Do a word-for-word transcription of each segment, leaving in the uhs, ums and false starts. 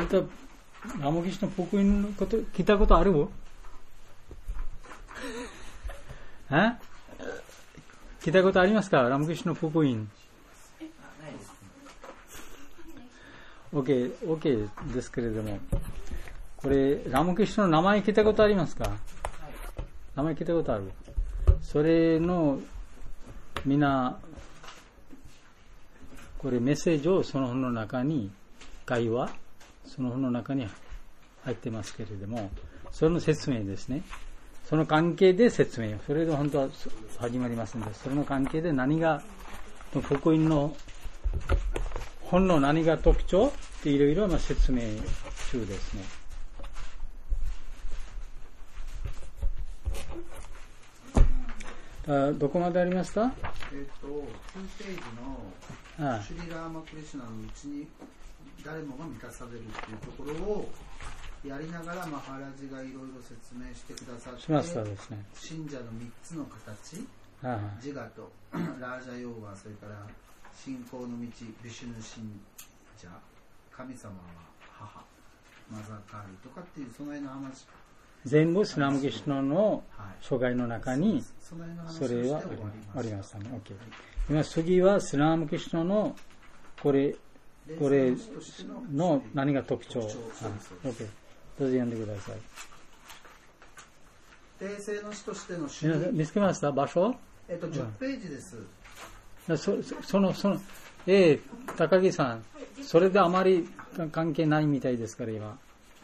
일단 라마크리시나 복음인 것도聞いたことある？え？聞いたことありますか？ラマクリシナ福音。OK、OK ですけれども、これ、ラマクリシナの名前聞いたことありますか？名前聞いたことある？それの、みんな、これメッセージをその本の中に、会話、その本の中に入ってますけれども、その説明ですね。その関係で説明。それで本当は始まりますので、その関係で何が、福音の本の何が特徴っていろいろ説明中ですね。あ、どこまでありますか？ えっと、きゅうページのシュリラーマクリシュナのうちに誰もが満たされるっていうところをやりながらマハラジがいろいろ説明してくださって、 しましたですね。 信者のみっつの形、自我とラージャヨーガ、それから信仰の道、ビシュヌ信者、神様は母、マザーカーリとかっていうその辺の話。 全部スラムキシュナの諸外の中にそれはありましたね。OK。今次はスラムキシュナのこれこれの何が特徴？ OK。どうぞ読んでください。 訂正の師としての主義。見つけました場所？ えっとじゅうページです。 そ, そのそのえー、高木さん、それであまり関係ないみたいですから今。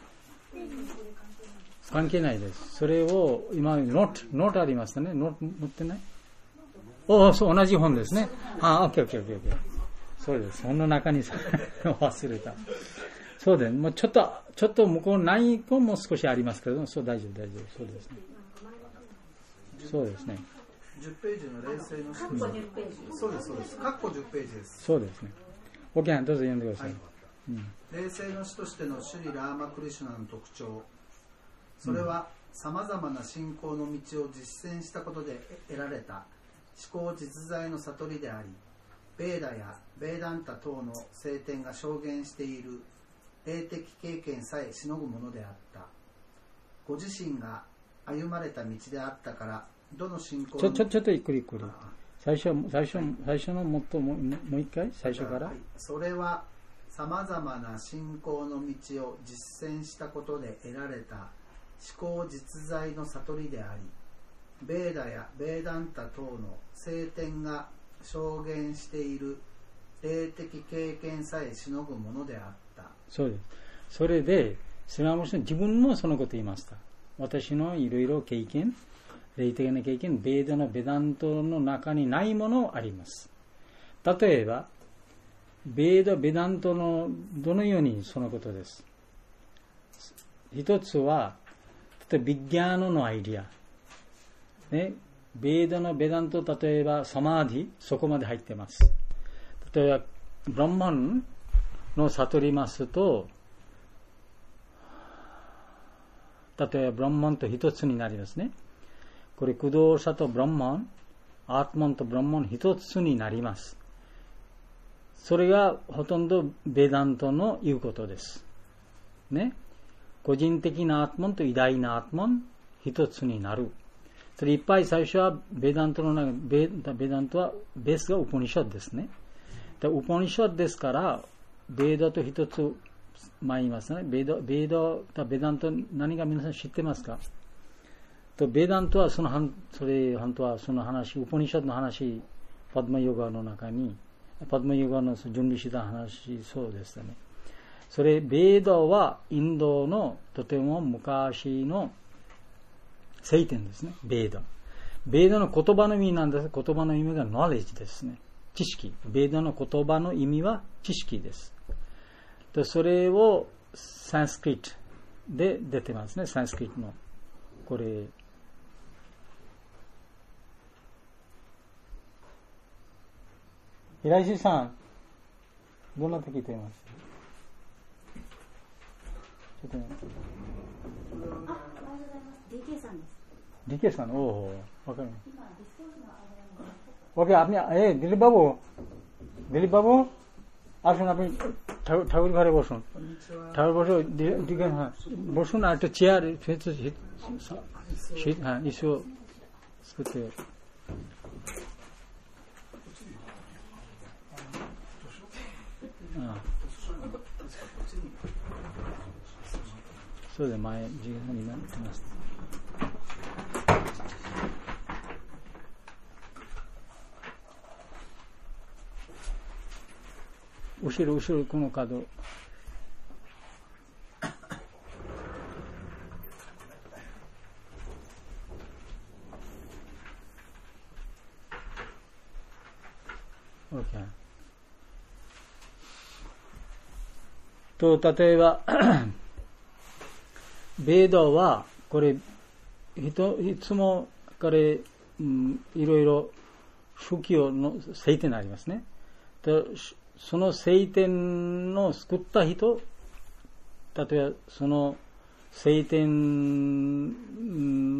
関係ないです。それを今ノートノートありましたね。ノート持ってない？おお、そう同じ本ですね。あ、オッケーオッケーオッケーオッケー。そうです。その中に忘れた。そうです。もうちょっとちょっと向こうない子も少しありますけど、そう大丈夫大丈夫。そうですね。そうですね。 じゅうページの冷静の質問。そうですそうです。括弧じゅうページです。 そうですね。オッケー、どうぞ読んでください。はい、 うん、冷静の師としてのシュリラーマクリシュナの特徴。それはさまざまな信仰の道を実践したことで得られた思考実在の悟りであり、ベーダやベーダンタ等の聖典が証言している霊的経験さえしのぐものであった。ご自身が歩まれた道であったから、どの信仰のちょちょちょっとゆっくりゆっくり。最初最初、はい、最初のもっとももう一回最初から。はい、 それはさまざまな信仰の道を実践したことで得られた思考実在の悟りであり、ベーダやベーダンタ等の聖典が証言している霊的経験さえしのぐものであった。 そうです。それでスラムシュ自分もそのこと言いました。私のいろいろ経験、霊的な経験、ベーダのベダントの中にないものあります。例えばベーダベダントのどのようにそのことです。一つはビッギャーノのアイディア、ね、ベーダのベダント、例えばサマーディ、そこまで入ってます。例えばブランマンの悟りますと、例えばブランマンと一つになりますね。これ駆動者とブランマン、アートマンとブランマン一つになります。それがほとんどベダントの言うことですね。個人的なアートマンと偉大なアートマン一つになる。それいっぱい最初はベダントの中、ベベダントはベースがウポニシャドですね。でウポニシャドですからベーダと一つ前言いますね。ベーダ、ベーダ、ベダント何が皆さん知ってますか？とベダントはそのそれ本当はその話、ウポニシャドの話、パドマヨガの中にパドマヨガの準備した話そうですね。それベーダはインドのとても昔の聖典ですね。ベーダ。ベーダの言葉の意味なんです。言葉の意味が knowledge ですね。知識。ベーダの言葉の意味は知識です。でそれをサンスクリットで出てますね。サンスクリットのこれ平石さんどんな時聞いています？ちょっとね。 あ、おはようございます。ディーケー さんです。 ディーケー さん、おお、わかる。今ディスコードの間に。ओके आपने ए दिलीप बाबू दिलीप बाबू आप सुन अपनी ঠাকুর ঘরে বসুন, ঠাকুর বসে দিকে, হ্যাঁ বসুন, আর একটা চেয়ার, হ্যাঁ ইস্যু করতেそうで前時間になってます。後ろ後ろこの角。OK。と例えばベーダはこれ人いつもこれ、うん、いろいろ宗教の聖典ありますね。でその聖典の作った人、例えばその聖典、うん、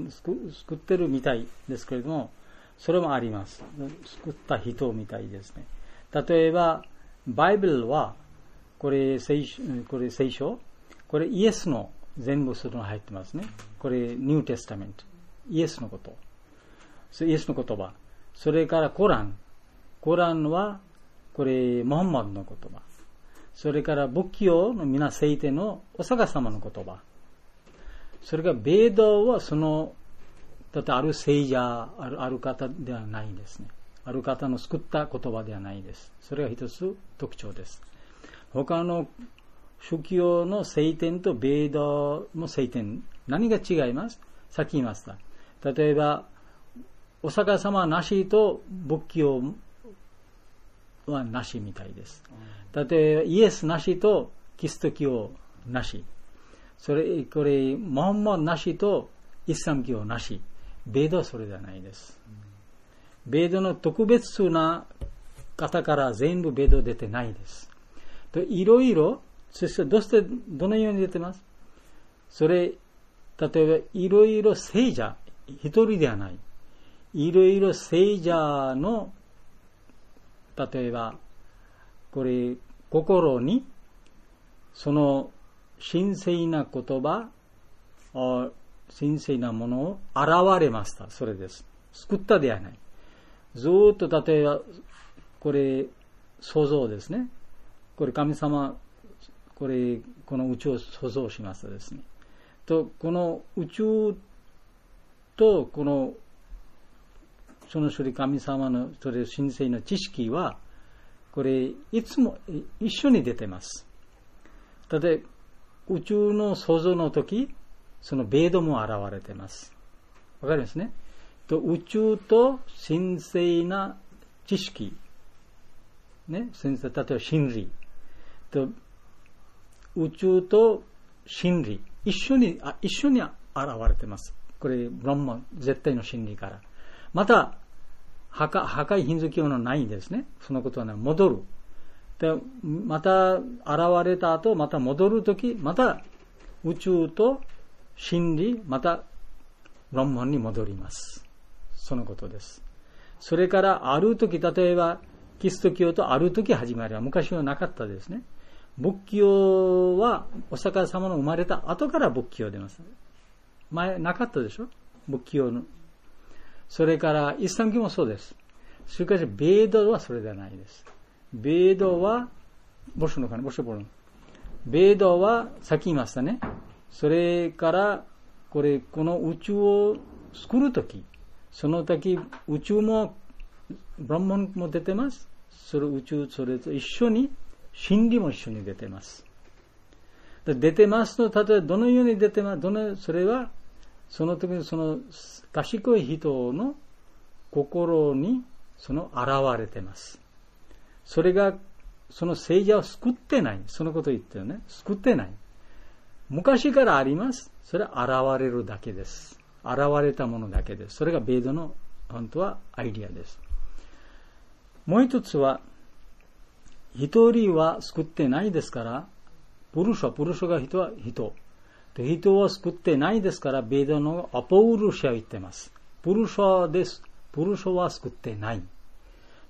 作ってるみたいですけれども、それもあります。作った人みたいですね。例えばバイブルはこれ聖書、これ聖書、これイエスの全部その入ってますね。これニューテスタメント、イエスのこと、イエスの言葉。それからコラン、コランはこれモハンマドの言葉。それから仏教の皆聖典のお釈迦様の言葉。それからベーダはそのだってある聖者、あるある方ではないですね。ある方の作った言葉ではないです。それが一つ特徴です。他の宗教の聖典とベーダの聖典、何が違います？さっき言いました。例えばお釈迦様なしと仏教はなしみたいです。例えばイエスなしとキリスト教なし。それこれモハンマドなしとイスラム教なし。ベーダはそれではないです。ベーダの特別な方から全部ベーダ出てないです。いろいろ、そしてどうしてどのように出てます？それ、例えばいろいろ聖者、一人ではない。いろいろ聖者の、例えば、これ、心に、その神聖な言葉、神聖なものを現れました。それです。作ったではない。ずっと例えば、これ、創造ですね。これ神様、これ、この宇宙を創造しましたですね。と、この宇宙と、この、その処理神様の、それ神聖な知識は、これ、いつも一緒に出てます。例えば、宇宙の創造の時、そのベーダも現れています。わかりますね。と宇宙と神聖な知識、ね、先生、例えば真理と宇宙と真理一緒にあ一緒に現れています。これブランマン絶対の真理から。また破壊、破壊ヒンズー教のないんですね。そのことはね、戻る。でまた現れた後、また戻るとき、また宇宙と真理、またブランマンに戻ります。そのことです。それからあるとき、例えばキリスト教とあるとき始まりは昔はなかったですね。仏教はお釈迦様の生まれた後から仏教出ます。前なかったでしょ、仏教の。それからイスラム教もそうです。しかしベーダはそれではないです。ベーダはボシュのかね、ボシュボルン。ベーダはさっき言いましたね。それからこれこの宇宙を作るとき、その時宇宙もブランマンも出てます。それ宇宙それと一緒に真理も一緒に出てます。出てますと、例えばどのように出てます？どのそれはその時にその賢い人の心にその現れてます。それがその聖者を救ってない。そのことを言ってるね。救ってない。昔からあります。それは現れるだけです。現れたものだけです。それがベーダの本当はアイディアです。もう一つは、一人は救ってないですから、プルシャ、プルシャが人は人。人は救ってないですから、ベーダのアポウルシャを言ってます。プルシャです。プルシャは救ってない。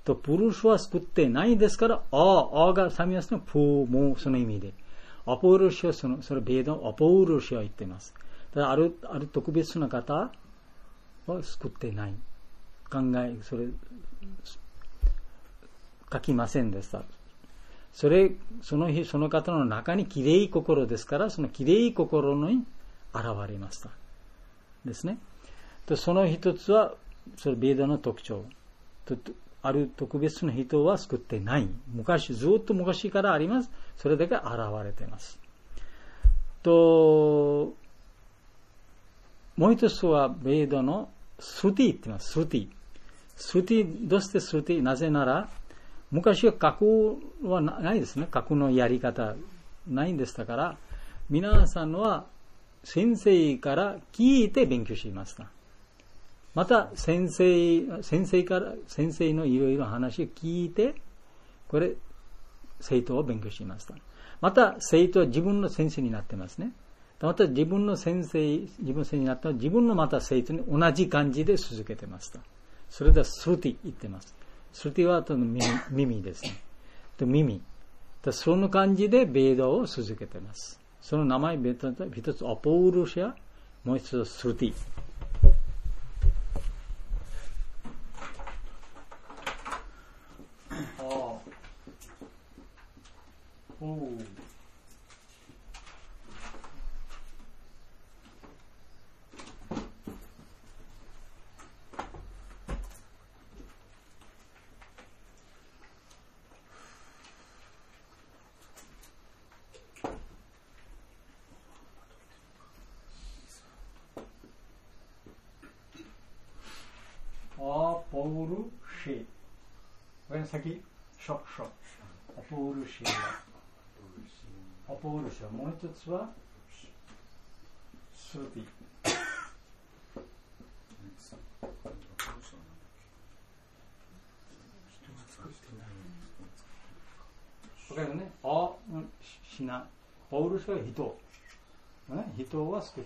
とプルシュは作ってないですから、ああがサミアスのプーもその意味で、アポウルシはその、それベーダのアポウルシは言っています。ただある、ある特別な方は作ってない。考え、それ、書きませんでした。それ、その日、その方の中にきれい心ですから、そのきれい心に現れました。ですね。とその一つは、それベーダの特徴。とある特別な人は作ってない。昔、ずっと昔からあります。それだけ現れています。と、もう一つは、ベーダのスルティって言います。スルティ。スルティ、どうしてスルティ？なぜなら、昔は書くはないですね。書くのやり方ないんでしたから、皆さんは先生から聞いて勉強しました。また先生、先生から、先生のいろいろ話を聞いて、これ、生徒を勉強しました。また生徒は自分の先生になってますね。また自分の先生、自分の先生になったら自分のまた生徒に同じ感じで続けてました。それではスルティ言ってます。スルティは耳, 耳ですね。と耳。その感じでベーダを続けています。その名前、ベーダ一つアポウルシャ、もう一つスルティ。ああ。おお。アポウルシェ。これ先、ショッショッ。アポウルシェ。アポウルシェ。もう一つは、スルティ。わかるね。あ、しな。アポウルシェは人。人は作って、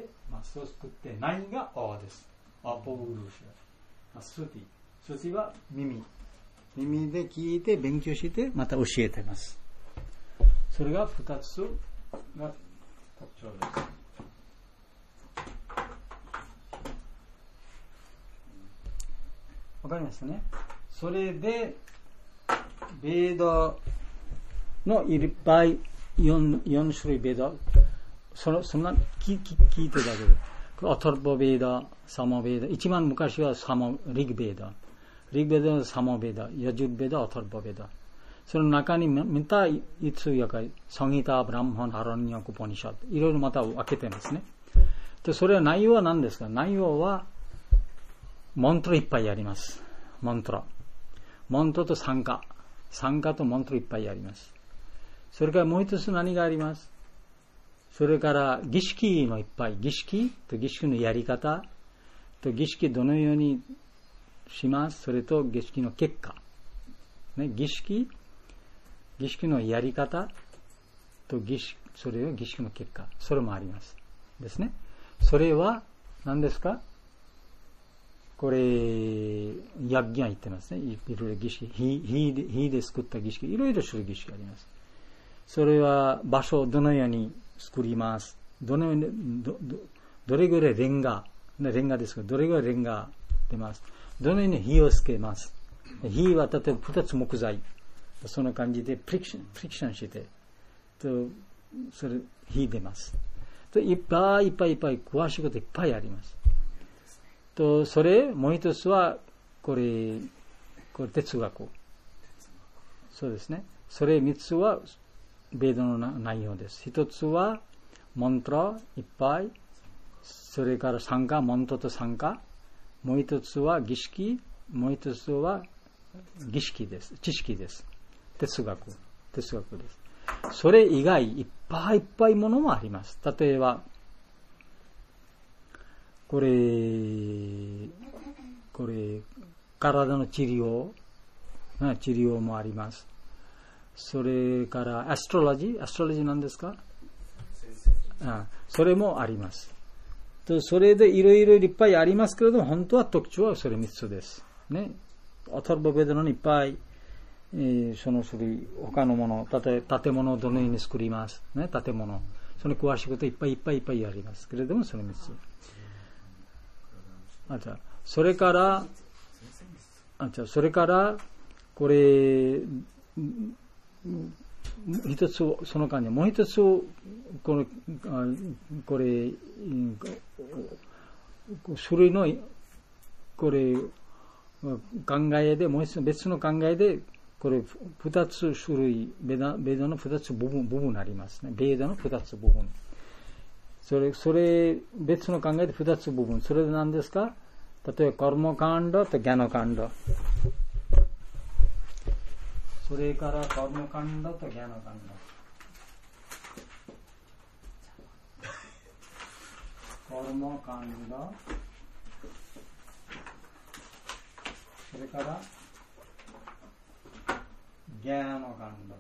まあ、そう作ってないがあです。アポウルシェ。スルティ。スルティは耳。耳で聞いて勉強してまた教えています。それが二つが特徴です。わかりますね。それでベーダのいっぱい 4, 4種類ベーダ、そのそんな聞, 聞いてるだけで。アトルボベーダ、サマベーダ、一番昔はサマリグベーダ、リグベーダはサマベーダ、ヤジュベーダ、アトルボベーダ。その中にまたいつやかサギタ、ブラムハン、ハラニヤ、コポニシャット、いろいろまた分けてますね。で、それは内容は何ですか？内容はモントロいっぱいあります。モントロ。モントロと参加。参加とモントロいっぱいあります。それからもう一つ何があります？それから儀式もいっぱい、儀式と儀式のやり方と儀式どのようにします、それと儀式の結果、ね、儀式儀式のやり方と儀式、それは儀式の結果、それもありますですね。それは何ですか？これヤッギャン言ってますね。いろいろ儀式、火 で, 火で作った儀式、いろいろ種類儀式があります。それは場所をどのように作ります。どのように ど, ど, どれぐらいレンガ、レンガですけど、どれぐらいレンガ出ます。どのように火をつけます。火は例えば二つ木材、その感じでプリクション、プリクションして、とそれ火出ます。といっぱいいっぱいいっぱい詳しいこといっぱいあります。とそれもう一つはこれこれ哲学。そうですね。それ三つはベーダの内容です。一つはモントラいっぱい、それから参加、モントと参加、もう一つは儀式、もう一つは儀式です。知識です。哲学、哲学です。それ以外いっぱいいっぱいものもあります。例えばこれこれ体の治療、治療もあります。それからアストロロジー、アストロロジーなんですか？あ、それもあります。とそれでいろいろいっぱいありますけれども、本当は特徴はそれみっつですね。 アタルバベダのいっぱい、えー、その種類、他のもの、例え建物をどのように作ります。ね、建物。その詳しいこといっぱいいっぱいいっぱいありますけれども、そのみっつ。あじゃあそれから、あじゃあそれから、これ、一つ、その間に、もう一つ、この、これ、種類の、これ、考えで、もう一つ別の考えで、これ、二つ種類、ベダ、ベダの二つ部分、部分ありますね。ベダの二つ部分。それ、それ、別の考えで二つ部分。それで何ですか？例えば、カルマカンダとギャナカンダ。それから、カルマカンダとギャナカンダ。カルマカンダ。それから、ギャナカンダ。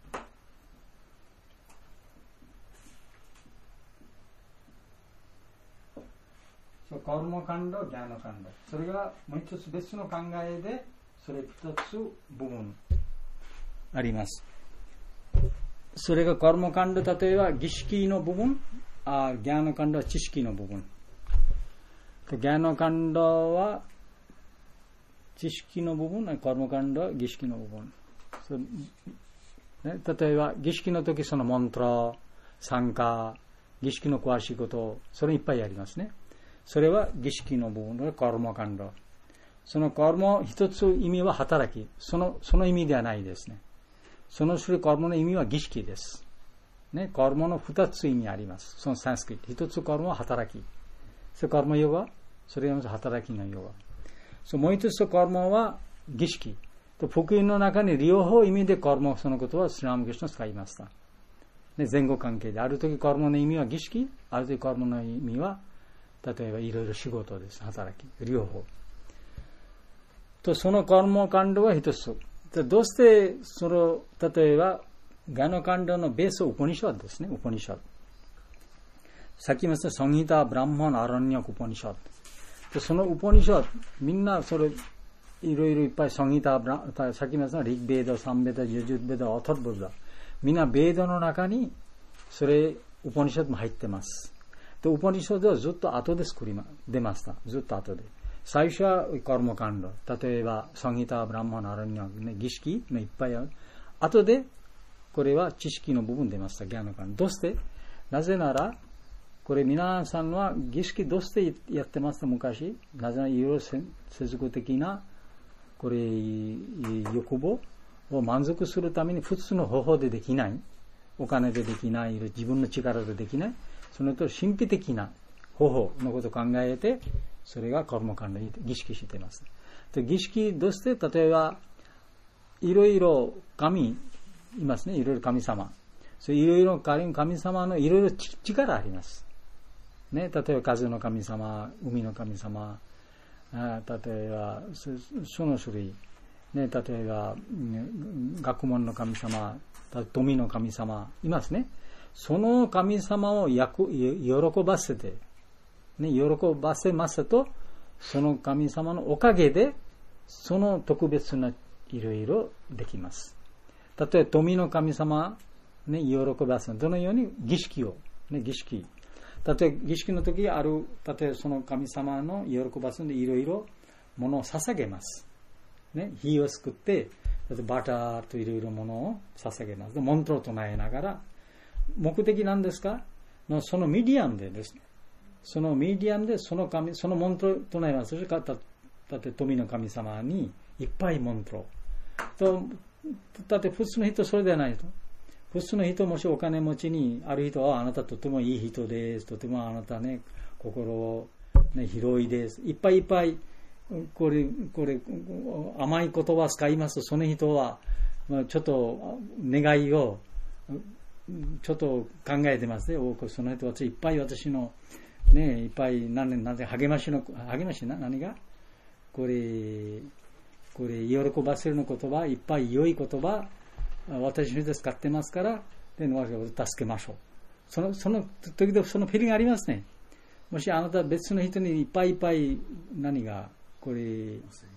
カルマカンダ、ギャナカンダ。それがもう一つ別の考えで、それ二つ部分あります。それがカルマカンダ、例えば儀式の部分、あギャナカンダは知識の部分。ギャナカンダは知識の部分、カルマカンダは儀式の部分。そね、例えば儀式の時そのモントラ、参加、儀式の詳しいこと、それいっぱいありますね。それは儀式の部分のカルマカンダ。そのカルマ一つ意味は働き。その、その意味ではないですね。その種類カルマの意味は儀式です。ね、カルマの二つ意味あります。そのサンスクリット。一つカルマは働き。それカルマヨガ、それが働きのヨガ。そもう一つカルマは儀式。福音の中に両方意味でカルマ、そのことはスリラムキシュナ使いました。ね、前後関係で。ある時カルマの意味は儀式、ある時カルマの意味は例えばいろいろ仕事です。働き。両方。と、そのカルマカンダは一つ。どうして、その、例えば、ガナカンダのベースはウパニシャドですね。ウパニシャド。さっき言いました、サンギタ、ブランマン、アラニャク、ウパニシャド。そのウパニシャド、みんなそれ、いろいろいっぱいサンギタ、ブラン、さっき言いました、リクベーダ、サンベーダ、ユジュベーダ、アタルベーダ。みんなベーダの中に、それ、ウパニシャドも入ってます。で、ウパニシャドはずっと後で作りま、出ました。ずっと後で。最初はカルマカンダ。例えば、サンギタ、ブランマン、アラニャ、ね、儀式のいっぱいある。後で、これは知識の部分出ました。ギャナカンダ。どうしてなぜなら、これ皆さんは儀式どうしてやってました昔？なぜなら、いろいろ世俗的な、これ、欲望を満足するために普通の方法でできない。お金でできない。自分の力でできない。そのと神秘的な方法のことを考えて、それがカルマカンダに儀式しています。で、儀式として、例えば、いろいろ神、いますね。いろいろ神様。そういろいろ神様のいろいろ力あります。ね、例えば風の神様、海の神様、あ例えばその種類、ね、例えば学問の神様、富の神様いますね。その神様を喜ばせて、ね、喜ばせますと、その神様のおかげでその特別ないろいろできます。例えば富の神様、ね、喜ばせる。どのように儀式を、ね、儀式。例えば儀式の時ある、例えばその神様の喜ばせるのでいろいろものを捧げます。ね、火を作って、例えばバターといろいろものを捧げます。モントを唱えながら、目的なんですか？のそのミディアムでですね。そのミディアムでその神、そのモントを唱えます。たとえ富の神様にいっぱいモントと、だって普通の人それではないと。普通の人もしお金持ちにある人はあなたとてもいい人です。とてもあなたね、心、ね、広いです。いっぱいいっぱい、これ、これ、甘い言葉を使いますと、その人は、ちょっと願いを、ちょっと考えてますね。その人は、いっぱい私の、ね、いっぱい、何、何、励ましの、励ましな、何がこれ、これ、喜ばせるの言葉、いっぱい良い言葉、私の人使ってますから、で、助けましょう。その、その、時々そのフィーリングありますね。もしあなた別の人にいっぱいいっぱい、何が、これ、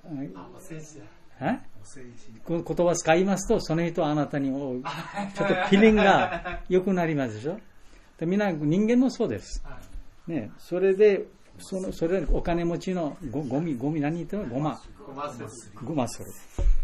えこの言葉を使いますと、その人はあなたにちょっとフィーリングが良くなりますでしょ。でみんな人間もそうです。ね、それで、そのそれお金持ちのごゴミ、ゴミ何言ってるのごま。ごまする。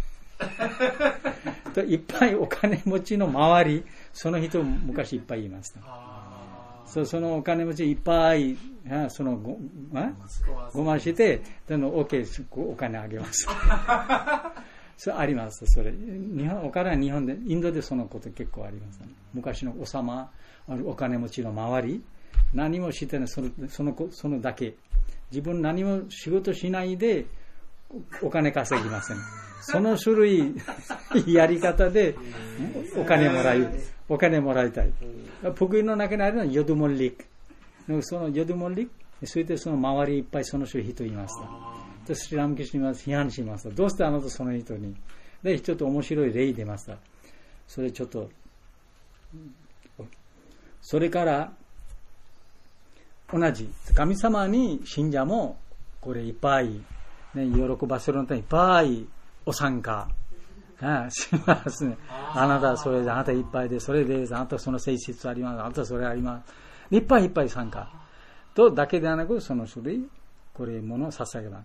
といっぱいお金持ちの周り、その人昔いっぱいいました。そ, そのお金持ちいっぱいその ご, ごまして、での OK お金あげます。それあります。それ日本お金は日本でインドでそのこと結構あります、ね。昔の王様、お金持ちの周り、何もしてないそのそのそのだけ。自分何も仕事しないでお金稼ぎません。その種類やり方でお金もらいお金もらいたい。福音の中にあるのはヨドモリック。そのヨドモリック、それでその周りいっぱいその種類人いました。でスリラムキシに批判しました。どうしてあなたその人に。でちょっと面白い例出ました。それちょっとそれから同じ神様に信者もこれいっぱい、ね、喜ばせるのといっぱいお参加しますね。あなたそれであなたいっぱいでそれであなたその性質ありますあなたそれありますいっぱいいっぱい参加とだけではなくその種類これものを捧げます。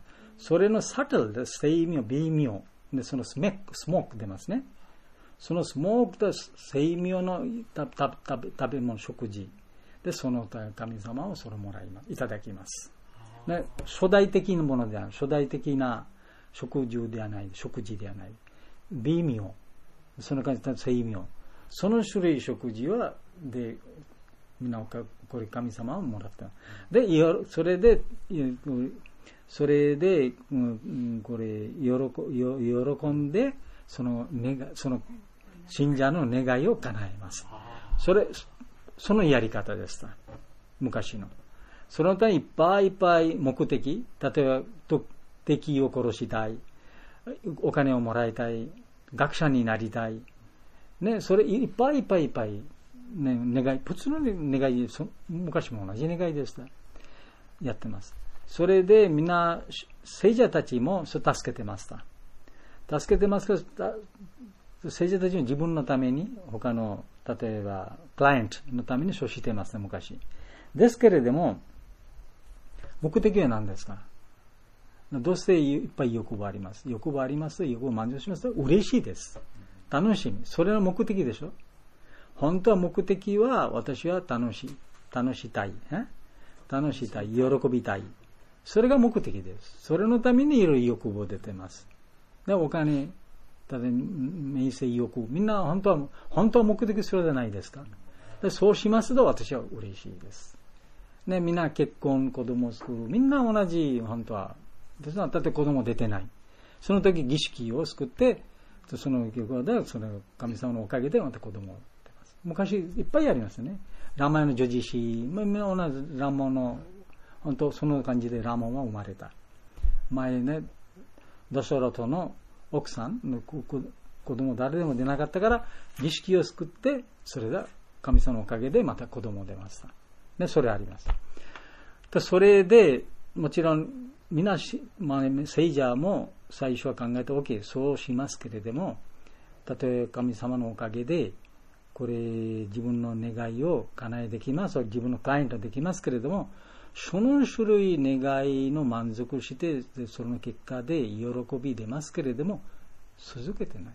それのサトルで精妙微妙でそのスメックスモーク出ますね。そのスモークと精妙の食べ物食事でその神様をそれもらいますいただきます。で初代的なものではない初代的な食事ではない食事ではない微妙その感じで精妙その種類食事はでみんなこれ神様をもらったでそれでそれでこれ喜んでその願その信者の願いを叶えます。それそのやり方でした。昔の。その他にいっぱいいっぱい目的、例えば敵を殺したい、お金をもらいたい、学者になりたい、ね、それいっぱいいっぱいいっぱい、ね、願い、普通の願い、昔も同じ願いでした。やってます。それでみんな、聖者たちも助けてました。助けてますけど、聖者たちも自分のために、他の、例えば、クライアントのためにそうしてますね、昔。ですけれども、目的は何ですか？どうしていっぱい欲望あります。欲望あります。欲望を満足しますと嬉しいです。楽しみ。それの目的でしょ。本当は目的は私は楽しい。楽したい。楽したい。喜びたい。それが目的です。それのためにいろいろ欲望出てます。で、お金、ただ名声欲、みんな本当は、本当は目的それじゃないですか。でそうしますと私は嬉しいです。ね、みんな結婚、子供を作る。みんな同じ、本当は。だって子供出てない。その時儀式を作って、その曲で、その神様のおかげでまた子供を出ます。昔いっぱいありますね。ラマヤの女子誌、みんな同じラモンの、本当その感じでラモンは生まれた。前ね、ダシャラトの奥さんの子供誰でも出なかったから儀式を作ってそれが神様のおかげでまた子供出ました。でそれあります。でそれでもちろんみんな、まあ、聖者も最初は考えて OK そうしますけれどもたとえ神様のおかげでこれ自分の願いを叶えできます自分のクライアントできますけれどもその種類願いの満足してその結果で喜び出ますけれども続けてない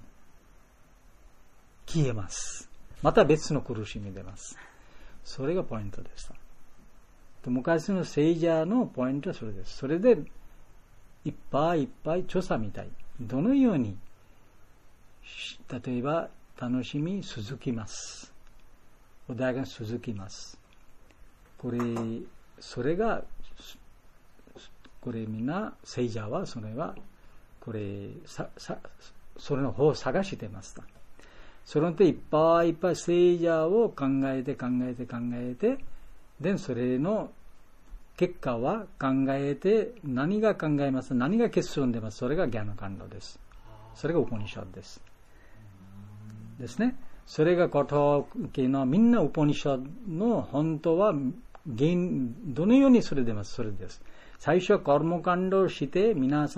消えますまた別の苦しみ出ますそれがポイントでした昔の聖者のポイントはそれですそれでいっぱいいっぱい調査みたいどのように例えば楽しみ続きます穏やかに続きますこれそれがこれみんな聖者はそれはこれささそれの方を探してましたそれでいっぱいいっぱい聖者を考えて考えて考えてでそれの結果は考えて何が考えます何が結論出ますそれがギャナカンドですそれがウポニシャドですですねそれがこと系のみんなウポニシャドの本当はどのようにそれ出ますそれです最初はカーモカンドをして皆さん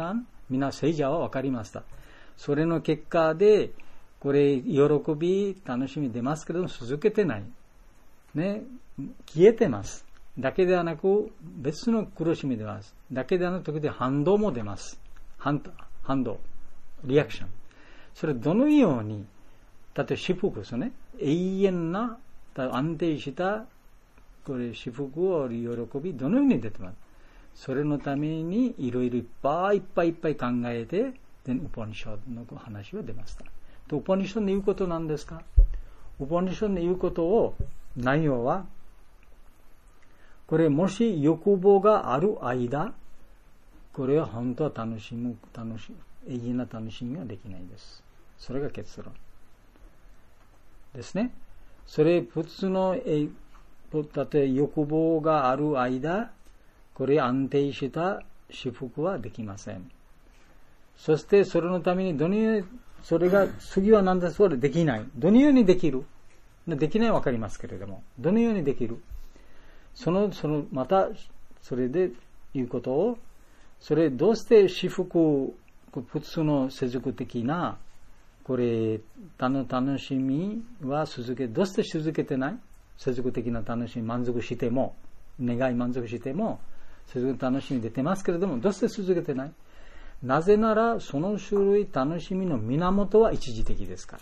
皆聖者は分かりました。それの結果で、これ、喜び、楽しみ出ますけれども、続けてない。ね、消えてます。だけではなく、別の苦しみ出ます。だけではなく、時々反動も出ます。反、反動、リアクション。それどのように、例えば幸福ですね。永遠な、安定した、これ、幸福を喜び、どのように出てます。それのために、いろいろいっぱいいっぱいいっぱい考えて、で、ウパニシャドの話が出ました。ウパニシャドの言うことなんですか？ウパニシャドの言うことを、内容は、これもし欲望がある間、これは本当は楽しむ、楽しむ、永遠な楽しみはできないです。それが結論ですね。それ普通の、え例え欲望がある間、これ安定した幸福はできません。そしてそれのためにどのように、それが次は何ですか？できない。どのようにできる？できないはわかりますけれども、どのようにできる？その、その、また、それで言うことを、それどうして幸福、普通の世俗的な、これ、楽しみは続け、どうして続けてない？世俗的な楽しみ満足しても、願い満足しても、世俗の楽しみ出てますけれども、どうして続けてない？なぜなら、その種類楽しみの源は一時的ですから。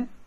ね。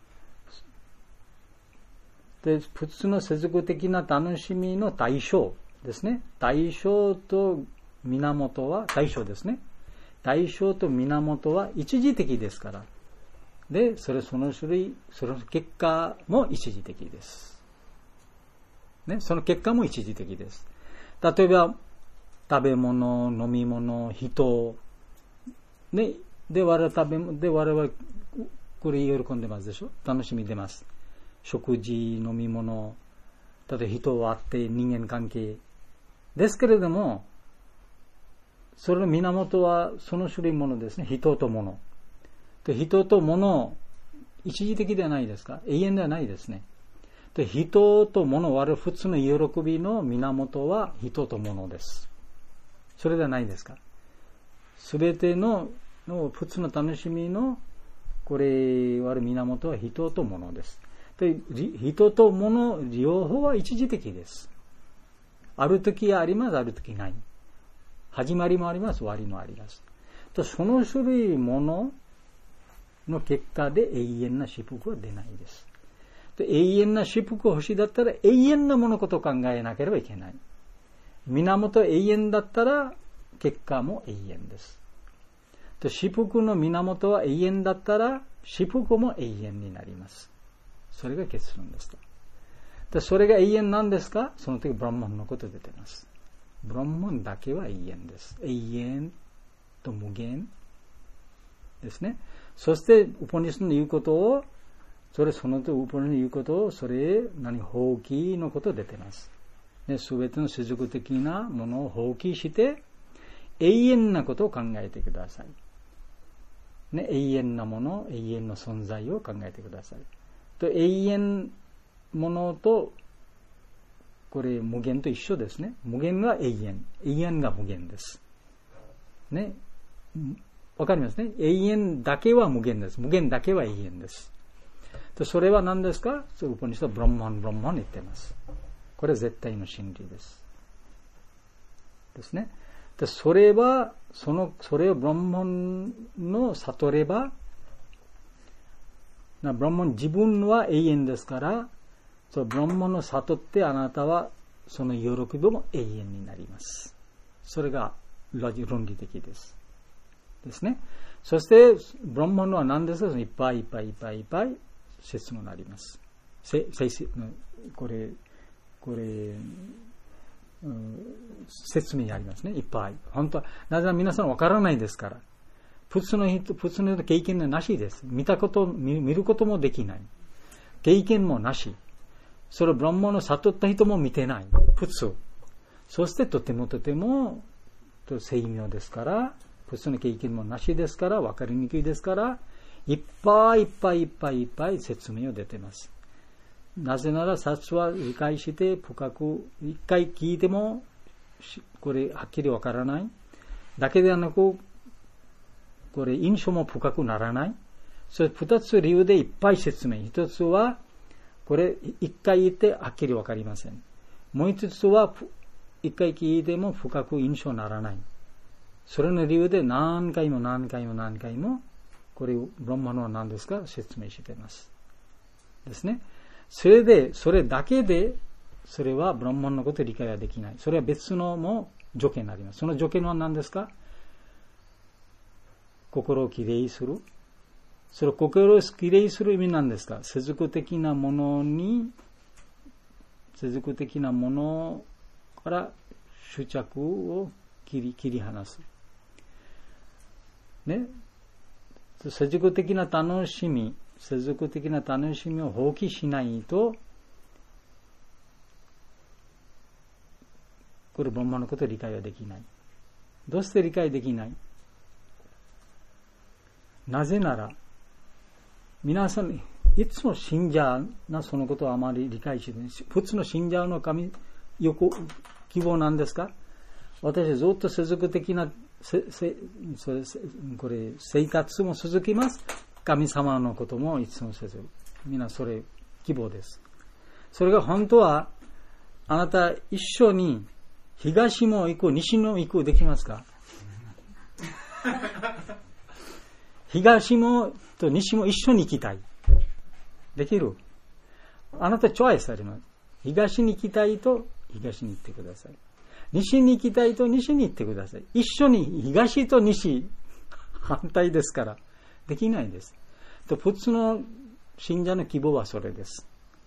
で、普通の世俗的な楽しみの対象ですね。対象と源は、対象ですね。対象と源は一時的ですから。で、それその種類、その結果も一時的です。ね、その結果も一時的です。例えば、食べ物、飲み物、人、ね、で、我々食べ、で、我々、これ喜んでますでしょ？楽しみ出ます。食事、飲み物、例えば人を会って人間関係。ですけれども、それの源はその種類ものですね。人と物。で、人と物、一時的ではないですか？永遠ではないですね。で、人と物、我々普通の喜びの源は人と物です。それではないですか？すべての、の普通の楽しみの、これ、我々源は人と物です。で、人と物、両方は一時的です。ある時あります、ある時ない。始まりもあります、終わりもあります。とその種類ものの結果で永遠な幸福は出ないです。で永遠な幸福欲しいだったら永遠なものことを考えなければいけない。源永遠だったら結果も永遠です。で幸福の源は永遠だったら幸福も永遠になります。それが結論です。でそれが永遠なんですか？その時ブランマンのこと出てます。ブランマンだけは永遠です。永遠と無限ですね。そしてウパニシャドの言うことを、それそのとウパニシャドの言うことを、それ何放棄のこと出てます。すべての世俗的なものを放棄して永遠なことを考えてください。ね、永遠なもの、永遠の存在を考えてください。と永遠ものとこれ無限と一緒ですね。無限は永遠、永遠が無限です。ね、わかりますね。永遠だけは無限です。無限だけは永遠です。とそれは何ですか？ウパニシャドはブランマンブランマン言っています。これは絶対の真理です。ですね。でそれはそのそれをブランマンの悟れば、ブランマン自分は永遠ですから、そうブランマンの悟ってあなたはその喜びも永遠になります。それが論理的です。ですね。そしてブランマンは何ですか？いっぱいいっぱいいっぱいいっぱい説問があります。せせこれこれ、うん、説明ありますね。いっぱい。本当はなぜなら皆さんわからないですから。普通の人普通の人経験はなしです。見たこと見、見ることもできない。経験もなし。それをブランマンを悟った人も見てない。普通。そしてとてもとても精妙ですから、普通の経験もなしですから、わかりにくいですから、いっぱいいっぱいいっぱいいっぱい説明を出ています。なぜなら、サツは理解して深く、一回聞いてもこれはっきりわからないだけではなく、これ印象も深くならない。それ二つ理由でいっぱい説明。一つは、これ一回言ってはっきりわかりません。もう一つは、一回聞いても深く印象にならない。それの理由で何回も何回も何回も、これ、ブランマノは何ですか説明しています。ですね。それで、それだけで、それはブランマノのことを理解はできない。それは別のも条件になります。その条件は何ですか？心をきれいする。それを心をきれいする意味なんですか？世俗的なものに、世俗的なものから執着を切り、切り離す。ね。世俗的な楽しみ、世俗的な楽しみを放棄しないと、これ、ブランマのことを理解はできない。どうして理解できない？なぜなら、皆さん、いつも信者なそのことをあまり理解してない。普通の信者の神、欲、希望なんですか？私はずっと世俗的なせせそれこれ生活も続きます。神様のこともいつもせず、みんなそれ希望です。それが本当はあなた一緒に東も行く西も行くできますか？東もと西も一緒に行きたい。できる？あなたチョイスあります。東に行きたいと東に行ってください。西に行きたいと西に行ってください。一緒に東と西反対ですからできないです。と普通の信者の希望はそれです。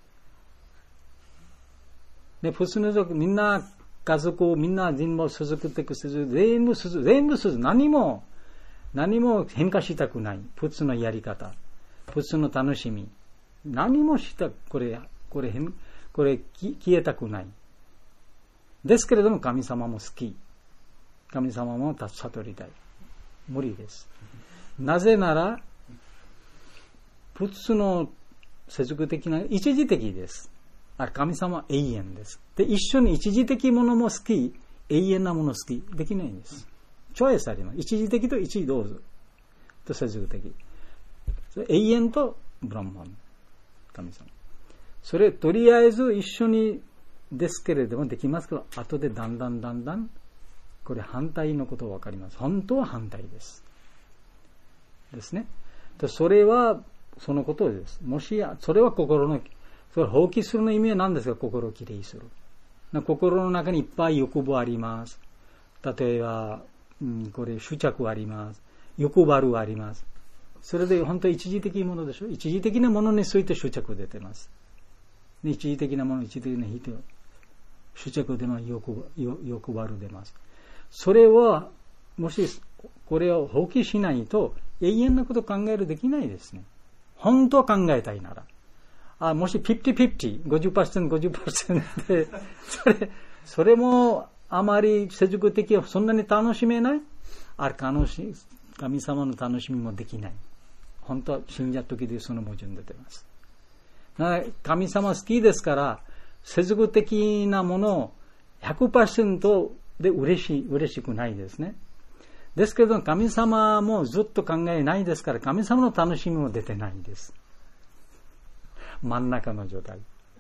で普通の族みんな家族みんな人も続けていく全部す全部す何も何も変化したくない。普通のやり方、普通の楽しみ、何もしたこれこれ変これ消えたくない。ですけれども神様も好き。神様も悟りたい。無理です。なぜなら、普通の世俗的な一時的です。あ、神様は永遠です。で、一緒に一時的ものも好き、永遠なもの好き、できないんです。チョイスあります。一時的と一時どうぞ。と世俗的。永遠とブランマン。神様。それ、とりあえず一緒にですけれどもできますけど、後でだんだんだんだんこれ反対のことがわかります。本当は反対です。ですね。それはそのことです。もしやそれは心のそれ放棄するの意味は何ですか？心をきれいする。心の中にいっぱい欲望あります。例えば、うん、これ執着あります。欲張るあります。それで本当に一時的なものでしょ。一時的なものについて執着出てます。一時的なもの、一時的な人、執着出ます。欲、欲張る出ます。それは、もし、これを放棄しないと、永遠なことを考えるできないですね。本当は考えたいなら。あ、もしごじゅうごじゅう、ごじゅっパーセント、ごじゅっパーセント で、それ、それもあまり世俗的はそんなに楽しめない？あれ、神様の楽しみもできない。本当は死んじゃった時でその矛盾出てます。神様好きですから、世俗的なものを ひゃくパーセント で嬉しい、嬉しくないですね。ですけど、神様もずっと考えないですから、神様の楽しみも出てないです。真ん中の状態。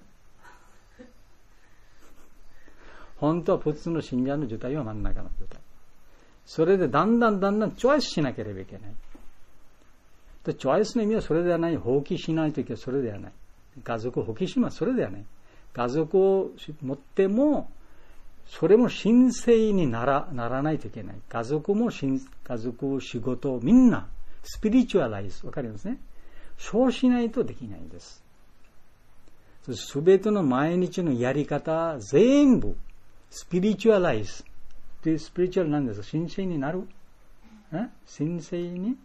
本当は普通の信者の状態は真ん中の状態。それでだんだんだんだんチョイスしなければいけない。でチョイスの意味はそれではない。放棄しないときはそれではない。家族を放棄します。それではない。家族を持っても、それも神聖になら、ならないといけない。家族も家族、仕事、みんな、スピリチュアライズ。わかりますね。そうしないとできないんです。すべての毎日のやり方、全部、スピリチュアライズ。で、スピリチュアルなんですか？神聖になる？え？神聖に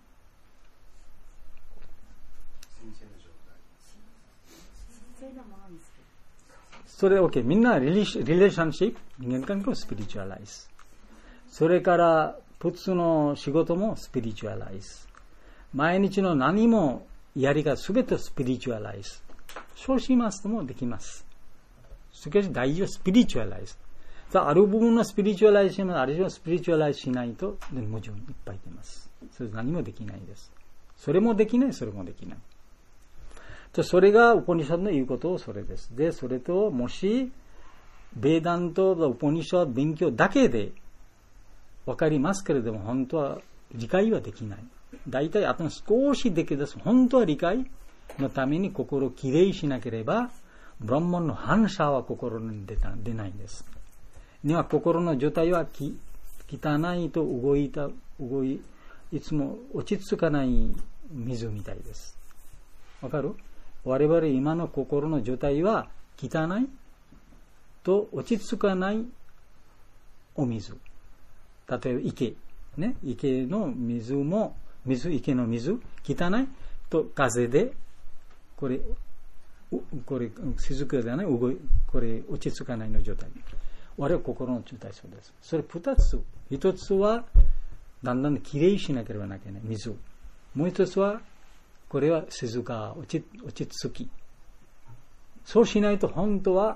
それ OK。みんなリレーションシップ、人間関係をスピリチュアライズ。それから普通の仕事もスピリチュアライズ。毎日の何もやり方すべてスピリチュアライズ。そうしますともできます。しかし大事はスピリチュアライズ。 ある部分のスピリチュアライズします。あるいはスピリチュアライズしないと、矛盾いっぱい出ます。それ何もできないです。それもできない、それもできない。とそれがウポニシャドの言うことをそれです。で、それと、もし、ベーダントとウポニシャド勉強だけでわかりますけれども、本当は理解はできない。大体、あと少しできます。本当は理解のために心をきれいしなければ、ブランマンの反射は心に出た出ないんです。では、心の状態はき汚いと動いた、動い、いつも落ち着かない水みたいです。わかる？我々今の心の状態は汚いと落ち着かないお水。例えば池。ね。池の水も、水、池の水、汚いと風で、これ、これ、雫ではない、動い、これ、落ち着かないの状態。我々心の状態そうです。それ二つ。一つは、だんだんきれいしなければなきゃいけない。水。もう一つは、これは静か、落ち、落ち着き。そうしないと本当は、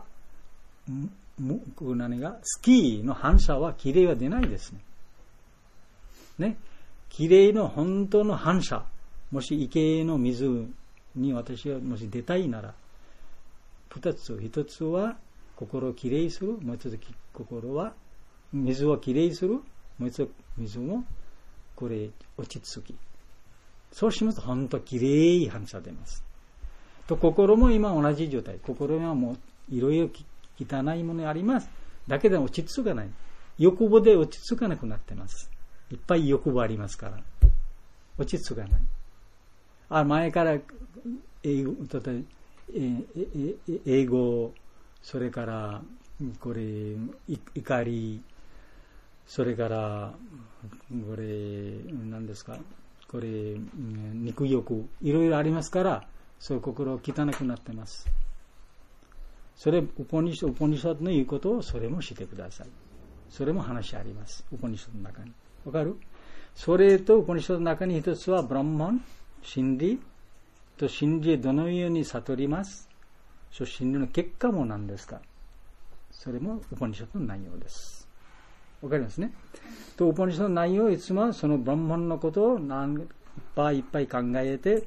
何が、スキーの反射はきれいは出ないですね。ね。きれいの本当の反射。もし池の水に私がもし出たいなら、二つ。一つは心をきれいする。もう一つ心は、水をきれいする。もう一つ水も、これ、落ち着き。そうしますと、本当きれい反射出ます。と、心も今同じ状態。心はもう、いろいろ汚いものあります。だけでも落ち着かない。欲望で落ち着かなくなってます。いっぱい欲望ありますから。落ち着かない。あ、前から、英語、例えば、英語、それから、これ、怒り、それから、これ、何ですか、これ、肉欲、いろいろありますから、そういう心汚くなってます。それ、ウポニシャドの言うことをそれもしてください。それも話あります。ウポニシャドの中に。わかる？それとウポニシャドの中に一つは、ブランマン、真理と真理どのように悟ります。その真理の結果も何ですか？それもウポニシャドの内容です。わかりますね。と、ウポニシャドの内容はいつもそのブランマンのことを何いっぱいいっぱい考えて、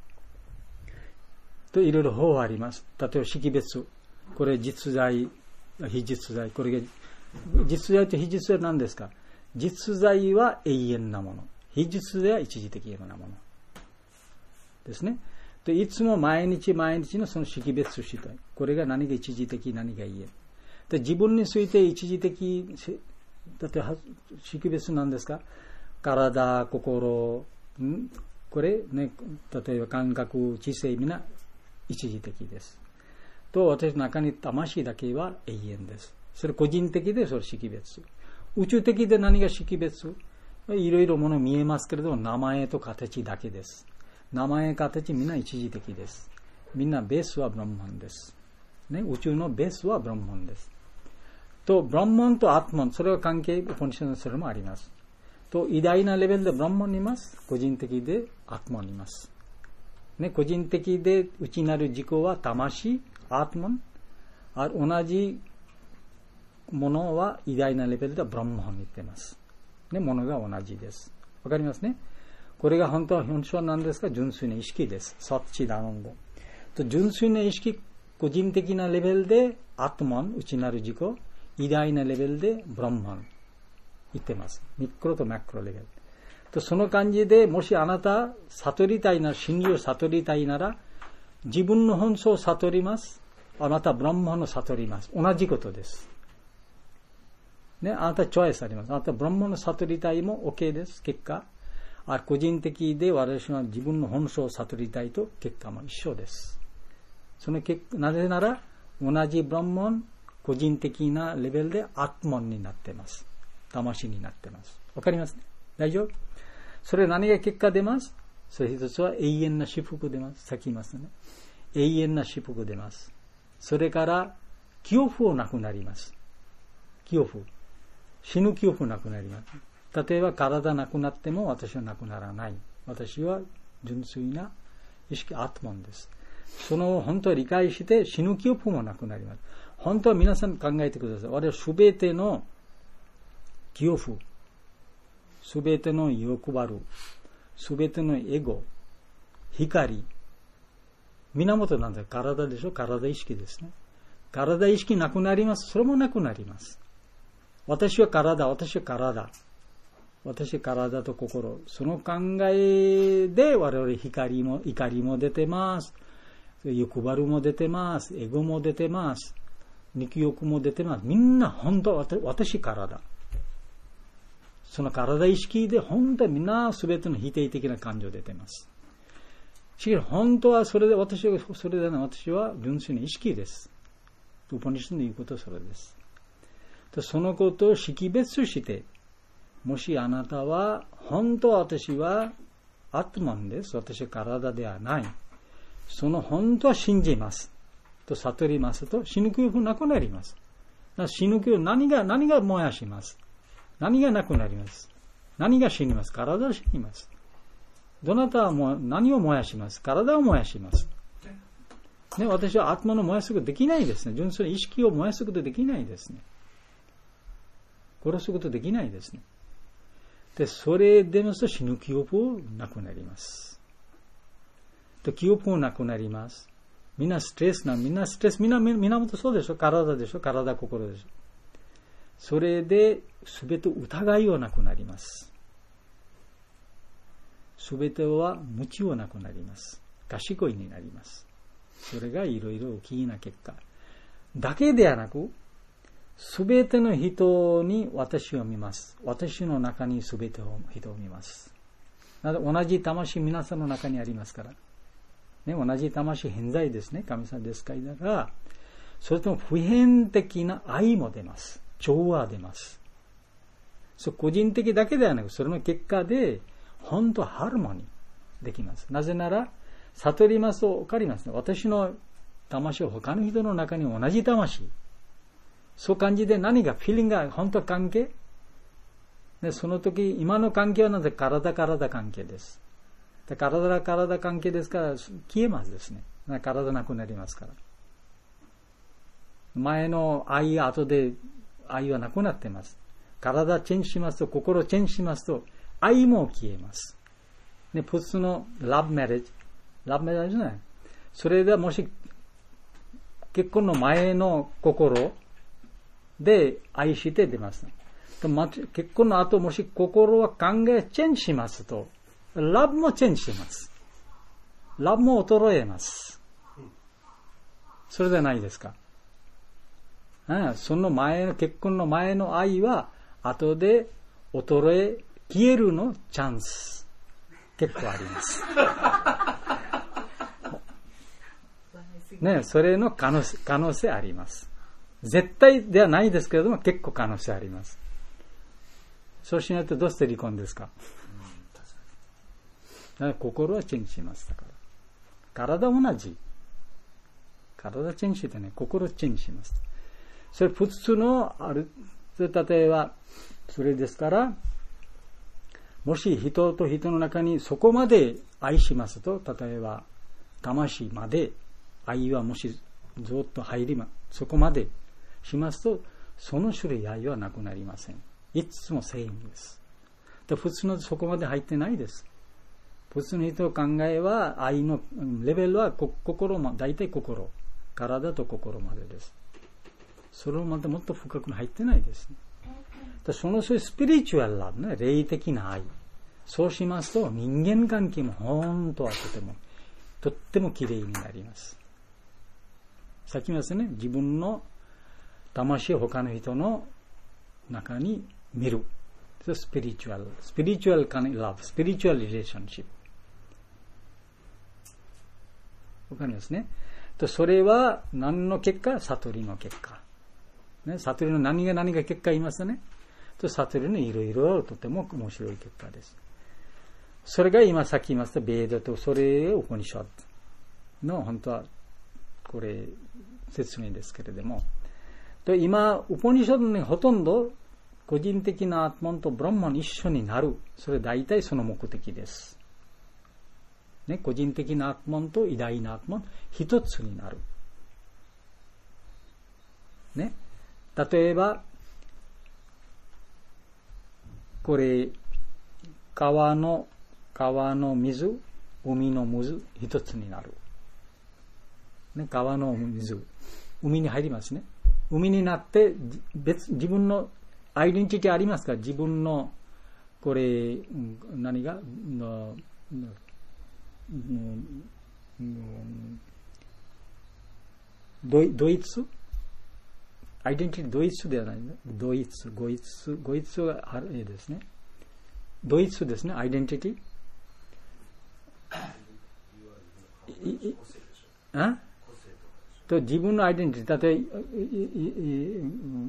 といろいろ法があります。例えば識別。これ実在、非実在。これが、実在と非実在は何ですか？実在は永遠なもの。非実在は一時的なもの。ですね。でいつも毎日毎日のその識別したい。これが何が一時的、何が永遠。で自分について一時的、だって識別なんですか？体、心、んこれね、例えば感覚、知性、みんな一時的です。と、私の中に魂だけは永遠です。それ個人的でそれ識別。宇宙的で何が識別？いろいろもの見えますけれども、名前と形だけです。名前、形、みんな一時的です。みんなベースはブランマンです。ね、宇宙のベースはブランマンです。と、ブランマンとアートマン、それは関係、ウポニシャドのそれもあります。と、偉大なレベルでブランマンにいます。個人的でアートマンにいます。ね、個人的で内なる自己は魂、アートマン。あ同じものは偉大なレベルでブランマンに言っています。ね、ものが同じです。わかりますね。これが本当は本当は何ですか？純粋な意識です。サッチダノンド。と純粋な意識、個人的なレベルでアートマン、内なる自己、偉大なレベルでブランマン言ってます。ミクロとマクロレベル。とその感じで、もしあなた悟りたいな、真理を悟りたいなら、自分の本性を悟ります。あなたブランマンを悟ります。同じことです。ね、あなたチョイスあります。あなたブランマンを悟りたいも OK です。結果。あ個人的で私は自分の本性を悟りたいと結果も一緒です。その結果、なぜなら同じブランマン、個人的なレベルでアットマンになっています。魂になっています。わかりますね。大丈夫？それ何が結果出ます？それ一つは永遠な幸福出ます。さっき言いましたね。永遠な幸福出ます。それから恐怖をなくなります。恐怖。死ぬ恐怖なくなります。例えば体なくなっても私はなくならない。私は純粋な意識アートマンです。その本当を理解して死ぬ恐怖もなくなります。 本当は皆さん考えてください。我々すべての恐怖、すべての欲張る、すべてのエゴ、光、源なんだよ。体でしょ。体意識ですね。体意識なくなります。それもなくなります。私は体、私は体。私は体と心。その考えで我々光も、怒りも出てます。欲張るも出てます。エゴも出てます。肉欲も出てます。みんな本当は私体。その体意識で本当はみんな全ての否定的な感情出てます。しかし本当はそれで私は、それで私は純粋な意識です。ウパニッシャドの言うことはそれです。そのことを識別して、もしあなたは本当は私はアトマンです。私は体ではない。その本当は信じます。と悟りますと死ぬ恐怖なくなります。死ぬ恐怖何が、何が燃やします。何がなくなります。何が死にます。体が死にます。どなたはもう何を燃やします。体を燃やします。ね、私はアトマの燃やすことできないですね。純粋に意識を燃やすことできないですね。殺すことできないですね。で、それでも死ぬ記憶なくなります。で、記憶もなくなります。みんなストレスな、みんなストレス、みんな源そうでしょ。体でしょ。体、心でしょ。それで、すべて疑いはなくなります。すべては無知はなくなります。賢いになります。それがいろいろ大きな結果。だけではなく、すべての人に私を見ます。私の中にすべての人を見ます。同じ魂皆さんの中にありますから。ね、同じ魂偏在ですね。神様ですから、それとも普遍的な愛も出ます。調和出ます。そう、個人的だけではなく、それの結果で、本当はハルモニーできます。なぜなら、悟りますと分かりますね。私の魂は他の人の中に同じ魂。そう感じで何が、フィーリングが本当は関係で、その時、今の関係はなぜ体体関係です。体体関係ですから消えますですね。体なくなりますから。前の愛が後で愛はなくなっています。体チェンジしますと、心チェンジしますと、愛も消えます。ね、普通のラブメレージ、ラブメレージね。それでもし結婚の前の心で愛して出ます。結婚の後もし心は考えチェンジしますと、ラブもチェンジします。ラブも衰えます。それではないですか。ああ、その前の、結婚の前の愛は、後で衰え、消えるのチャンス。結構あります。ね、それの可能性、可能性あります。絶対ではないですけれども、結構可能性あります。そうしないとどうして離婚ですか。だから心はチェンジします。だから体同じ。体チェンジしてね、心チェンジします。それ普通のある、例えば、それですから、もし人と人の中にそこまで愛しますと、例えば、魂まで愛はもしずっと入ります。そこまでしますと、その種類愛はなくなりません。いつもセームです。で普通のそこまで入ってないです。普通の人の考えは、愛のレベルは心も、大体心、体と心までです。それもまたもっと深く入ってないですね。そのそういうスピリチュアルラブね、霊的な愛。そうしますと、人間関係も本当はとても、とっても綺麗になります。さっき言いましたね、自分の魂を他の人の中に見る。スピリチュアル、スピリチュアルラブ、スピリチュアルリレーションシップ。わかりますね。とそれは何の結果？悟りの結果。ね、悟りの何が何が結果言いますね。と悟りのいろいろとても面白い結果です。それが今さっき言いましたベーダとそれをウパニシャドの本当はこれ説明ですけれども、と今ウパニシャドにほとんど個人的なアートマンとブランマン一緒になる。それ大体その目的です。ね、個人的なアートマンと偉大なアートマン一つになる。 ね。例えば、これ、川の、川の水、海の水、一つになる。ね、川の水、海に入りますね。海になって、別、自分のアイデンティティありますか？自分の、これ、何が、のドイ、ドイツアイデンティティドイツではないね。ドイツ、ドイツ、ドイツがあるですね。ドイツですね、アイデンティティ。あと自分のアイデンティティ、例え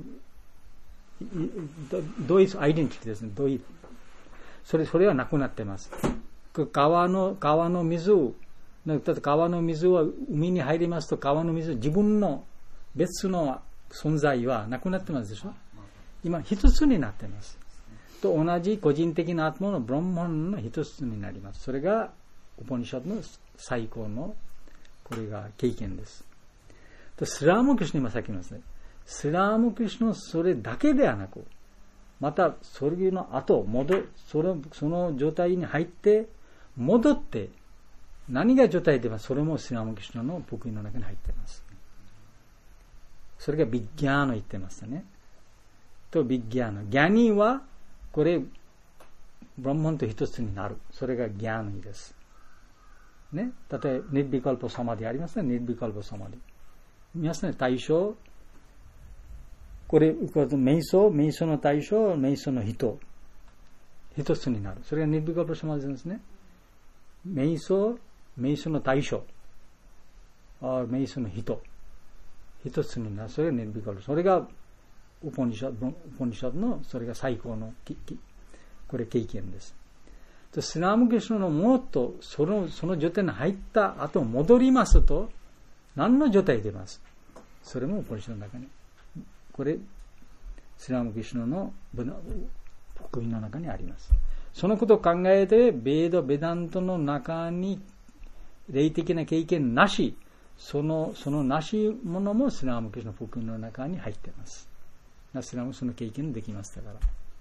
ば、ドイツアイデンティティですね、ドイツ。それ、それはなくなっています。川の、川の水、川の水は海に入りますと、川の水、自分の別の存在はなくなってますでしょ。今、一つになっています。と同じ個人的なアートマのブランマンの一つになります。それが、ウパニシャドの最高の、これが経験です。とスラームクリシュナ、今さっき言いますね。スラームクリシュナ、それだけではなく、また、それの後、戻、その、その状態に入って、戻って、何が状態では、それもスラームクリシュナの福音の中に入っています。それがビッギャーノ言ってましたね。と、ビッギャーノ。ギャニーは、これ、ブランマンと一つになる。それがギャーニーです。ね。例えば、ニッビカルポサマディありますね。ニッビカルポサマディ。皆さんね、対象。これ、瞑想、瞑想の対象、瞑想の人。一つになる。それがニッビカルポサマディですね。瞑想、瞑想の対象。瞑想の人。一つになる。それがニッビカル。それが、ウポニシャド、ウポニシャドの、それが最高の、これ経験です。スラムクリシュナのもっと、その、その状態に入った後戻りますと、何の状態出ます。それもウポニシャドの中に。これ、スラムクリシュナの福音の中にあります。そのことを考えて、ベード、ベダントの中に、霊的な経験なし、その、そのなしものもスラムクリシュナの福音の中に入っています。スラムその経験できましたから。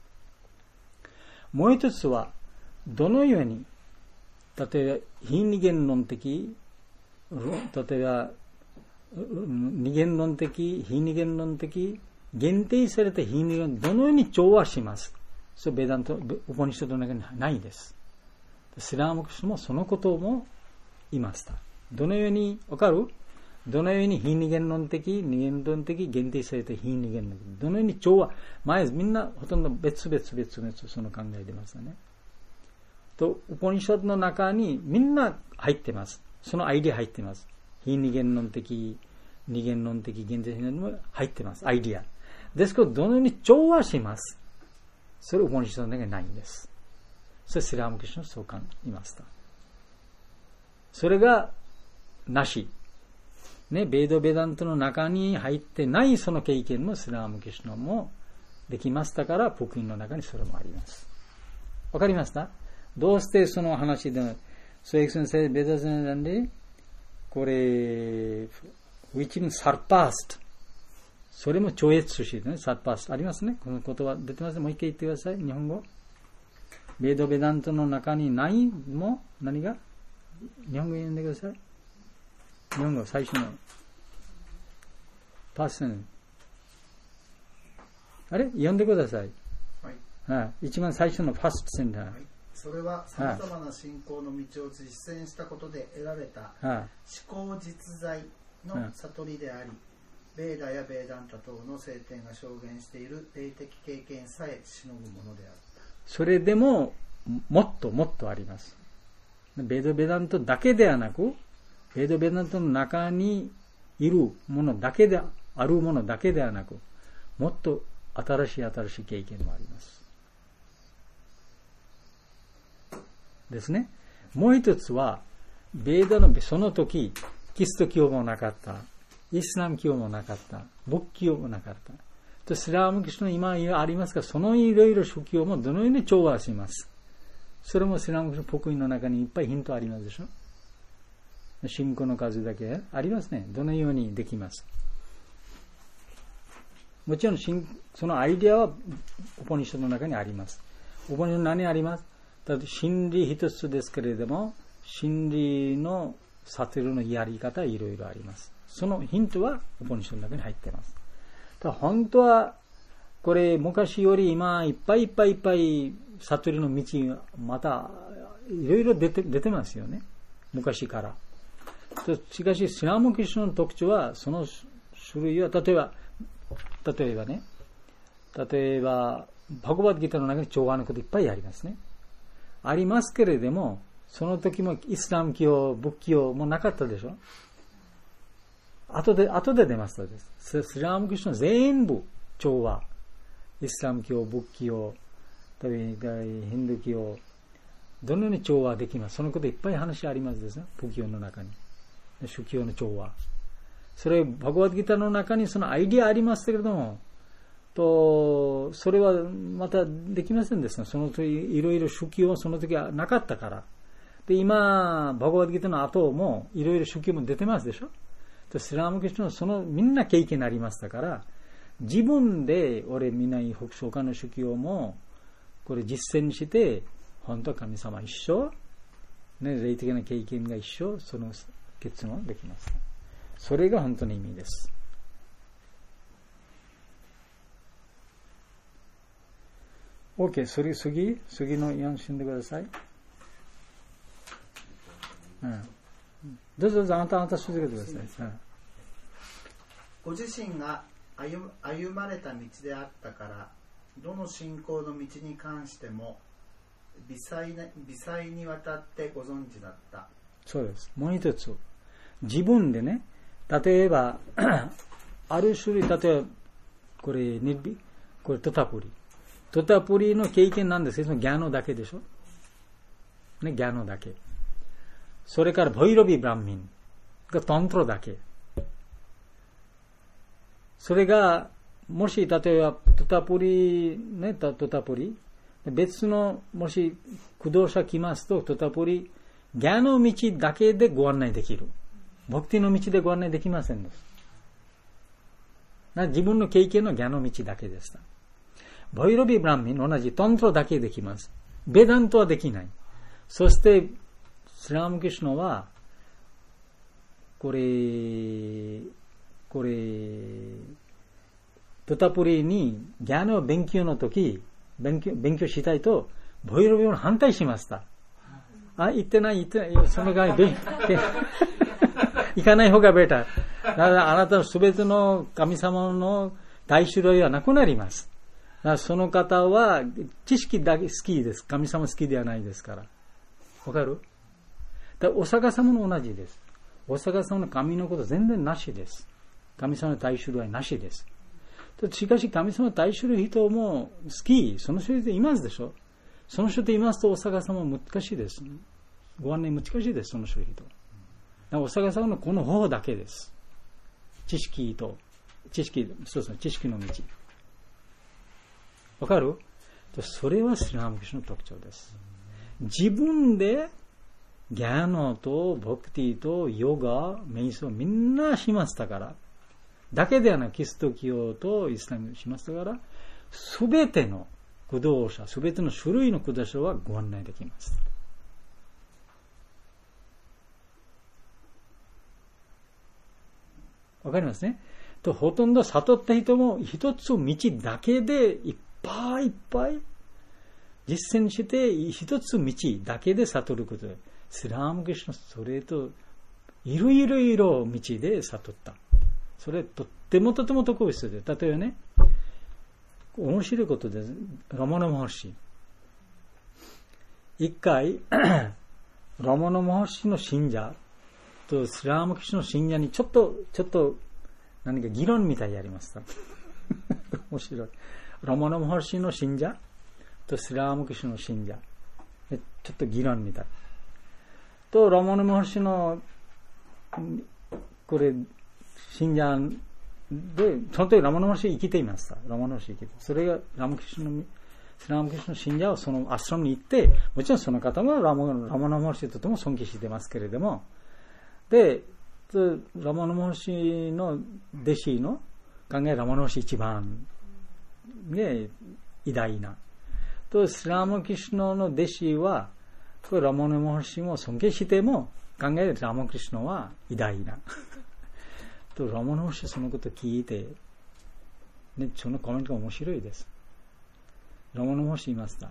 もう一つは、どのように、例えば、非二元論的、例えば、二元論的、非二元論的、限定された非二元論、どのように調和します。それベダント、ウパニシャドの中にないです。スラムクリシュナもそのことも言いました。どのように、わかる？どのように非二元論的、二元論的、限定された非二元論的、どのように調和、前みんなほとんど別々別々その考えてますね。と、ウパニシャドの中にみんな入ってます。そのアイディア入ってます。非二元論的、二元論的、限定論も入ってます。アイディア。ですけど、どのように調和します。それウパニシャドの中にないんです。それスラムクリシュナの相関言いました。それが、なし。ね、ベードベダントの中に入ってないその経験もスラムクリシュナもできましたから、福音の中にそれもあります。わかりました？どうしてその話で、そういう先生、ベダ先生なんで、これ、which means surpassed。それも超越してね、surpassed。ありますね。この言葉出てますね。もう一回言ってください。日本語。ベードベダントの中にないも、何が？日本語読んでください。日本語最初のパーセン。あれ読んでください。はい。はい。一番最初のファーストセンター。はい。 それはさまざまな信仰の道を実践したことで得られた思考実在の悟りであり、ベーダやベーダンタ等の聖典が証言している霊的経験さえしのぐものであった。 それでももっともっとあります。ベードベダントだけではなく、ベードベダントの中にいるものだけであるものだけではなく、もっと新しい新しい経験もあります。ですね。もう一つは、ベーダのその時、キリスト教もなかった、イスラム教もなかった、仏教もなかった。とスラム教の今ありますが、そのいろいろ宗教もどのように調和します。それもスラム教の福音の中にいっぱいヒントありますでしょ。信仰の数だけありますね。どのようにできます。 もちろんそのアイデアはウパニシャドの中にあります。ウパニシャドの何にあります？だって真理一つですけれども、真理の悟るのやり方はいろいろあります。そのヒントはウパニシャドの中に入っています。だ本当はこれ昔より今いっぱいいっぱいいっぱい悟りの道またいろいろ出て、出てますよね。昔から。しかし、シラマ・クリシュナの特徴は、その種類は、例えば、例えばね、例えば、バガバッドギターの中に調和のこといっぱいありますね。ありますけれども、その時もイスラム教、仏教もなかったでしょ。後で、後で出ましたです。シラマ・クリシュナ全部調和。イスラム教、仏教、ヒンドゥー教、どのように調和できます。そのこといっぱい話ありますですね。仏教の中に。宗教の調和。それ、バガバッドギターの中にそのアイディアありますけれども、と、それはまたできませんですね。その時、いろいろ宗教はその時はなかったから。で、今、バガバッドギターの後も、いろいろ宗教も出てますでしょ。と、スラム教のその、みんな経験になりましたから、自分で、俺、みんな北昇華の宗教も、これ実践して、本当は神様一緒、ね、霊的な経験が一緒、その結論できます。それが本当の意味です。OK、それ次、次の読んでください。うん、どうぞどうぞ、あなたあなた続けてください。うん、 ご自身が 歩, 歩まれた道であったから、どの信仰の道に関しても微細な微細にわたってご存知だった。 そうです。もう一つ、自分でね、例えばある種類、例えばこれニルビこれトタプリトタプリの経験なんですけど、ギャノだけでしょね、ギャノだけ。それからボイロビブランミンがトントロだけ。それがもし例えばトタプリね、トタプリ別のもし駆動者来ますと、トタプリギャノ道だけでご案内できる。ボクティの道でご案内できませんです。自分の経験のギャノ道だけでした。ボイロビブランミン同じトントロだけできます。ベダントはできない。そしてスラムキシュナはこれこれトタプリにギャノ勉強の時勉強勉強したいとボイロビブラン反対しました。あ、言ってない言ってない。その代わり行かない方がベター。だからあなたのすべての神様の大種類はなくなります。だからその方は知識だけ好きです。神様好きではないですから。わかる？だからお釈迦様も同じです。お釈迦様の神のこと全然なしです。神様の大種類はなしです。しかし神様の大種類人も好き。その人でいますでしょ。その人でいますとお釈迦様は難しいです。ご案内難しいです。その人。お釈迦様のこの方だけです。知識と、知識、そうですね、知識の道。わかる？それはスリラムキシュの特徴です。自分でギャノとボクティとヨガ、瞑想みんなしましたから。だけではなくキリスト教とイスラムしましたから、すべての駆動者、すべての種類の駆動者はご案内できます。わかりますね。と、ほとんど悟った人も一つ道だけでいっぱいいっぱい実践して一つ道だけで悟ることで、スラムキシュナそれといろいろいろ道で悟った。それとってもとても特別で、例えばね、面白いことです。ラマナマハシ。一回、ラマナマハシの信者とスラムキシュの信者にちょっと、ちょっと何か議論みたいやりました。面白い。ラマナマハシの信者とスラムキシュの信者。ちょっと議論みたい。と、ラマナマハシの、これ、信者で、その時ラマナマハシ生きていました。ラマナマハシ生きて。それがラムキシュの、スラムキシュの信者はそのアスラムに行って、もちろんその方もラマナマハシとても尊敬していますけれども、で、ラマナマハシの弟子の考えラマナマハルシ一番、ね、偉大な。と、スラムキシュナの弟子は、ラマナマハルシも尊敬しても、考えラマクリシュナは偉大な。と、ラマナマハルシそのことを聞いて、ね、そのコメントが面白いです。ラマナマハルシ言いました。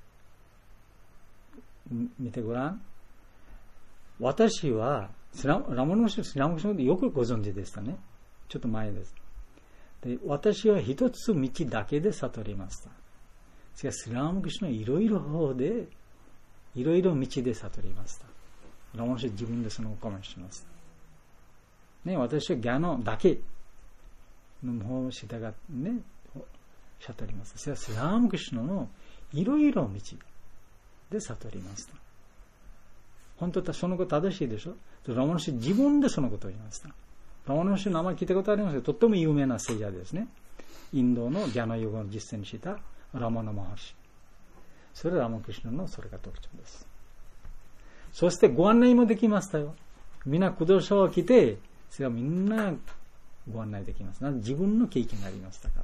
見てごらん。私は、ラマナマハルシ、スラムキシュナよくご存知でしたね。ちょっと前です。で、私は一つ道だけで悟りました。しかし、スラムキシュナいろいろ方で、いろいろ道で悟りました。ラマナマハルシ自分でそのコメントします。ね、私はギャノだけの方を従ってね、悟ります。しかし、スラムキシュナのいろいろ道で悟りました。本当はそのこと正しいでしょ。ラマナマハルシ自分でそのことを言いました。ラマナマハルシの名前聞いたことありますけど、とっても有名な聖者ですね。インドのギャナヨガを実践したラマナマハルシ。それはラマクリシュナのそれが特徴です。そしてご案内もできましたよ。みんな駆動者を来て、それはみんなご案内できます。自分の経験がありましたから。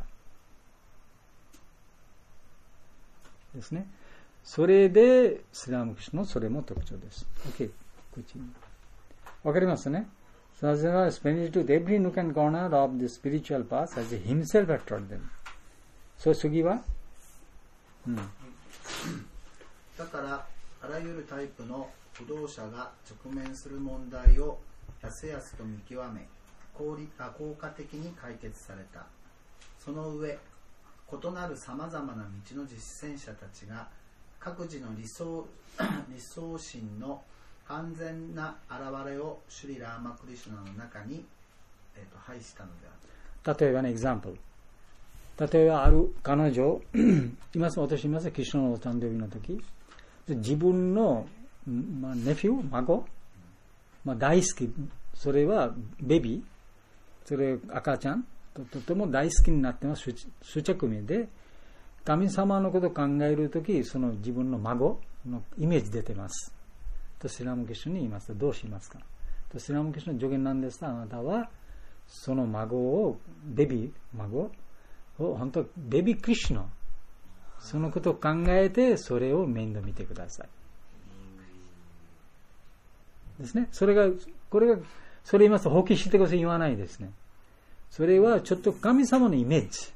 ですね。それで、スラムクリシュナのそれも特徴です。OK。わかりますね。Sadhguru explained to every nook and corner of the spiritual path as himself had taught them. So, 次は、うん、 だから、あらゆるタイプの不動者が直面する問題をやすやすと見極め、効果的に解決された。その上、異なるさまざまな道の実践者たちが、各自の理想、理想心の完全な現れをシュリ・ラーマクリシュナの中に、えー、と配したのである。 例えばね、エグザンプル。例えばある彼女、今私います、キリシュナの誕生日の時、自分の、まあ、ネフィー、孫、まあ、大好き、それはベビー、それ赤ちゃんと、とても大好きになってます。執着目で、神様のことを考えるとき、その自分の孫のイメージ出てます。と、スラムキシュナに言いますと、どうしますか。と、スラムキシュナの助言なんですか。あなたは、その孫を、ベビー、孫を、本当、ベビークリシュナ、そのことを考えて、それを面倒見てください。ですね。それが、これが、それ言いますと、放棄してください言わないですね。それは、ちょっと神様のイメージ。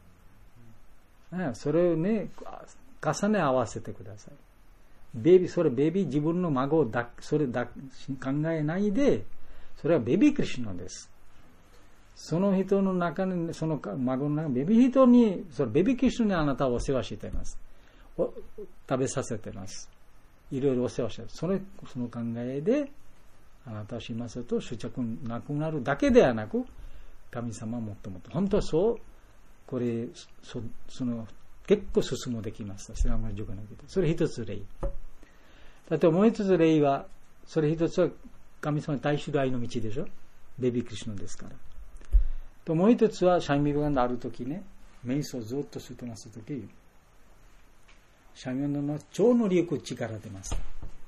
それをね、重ね合わせてください。ベビー、それベビー自分の孫をだ、それだ、考えないで、それはベビークリシュナです。その人の中に、その孫の中、ベビー人に、そのベビークリシュナにあなたをお世話しています。食べさせています。いろいろお世話しています。それ、その考えで、あなたをしますと、執着なくなるだけではなく、神様はもっともっと、本当はそう、これ、そ, その結構進むできました。スラムの授業の時で。それ一つ例。例えばもう一つ例は、それ一つは神様に対する愛の道でしょ。ベビークリシュナですから。ともう一つは、シャイミビガンダある時ね、瞑想をずっとするとますとき、シャイミビガンダの腸の利益力出ます。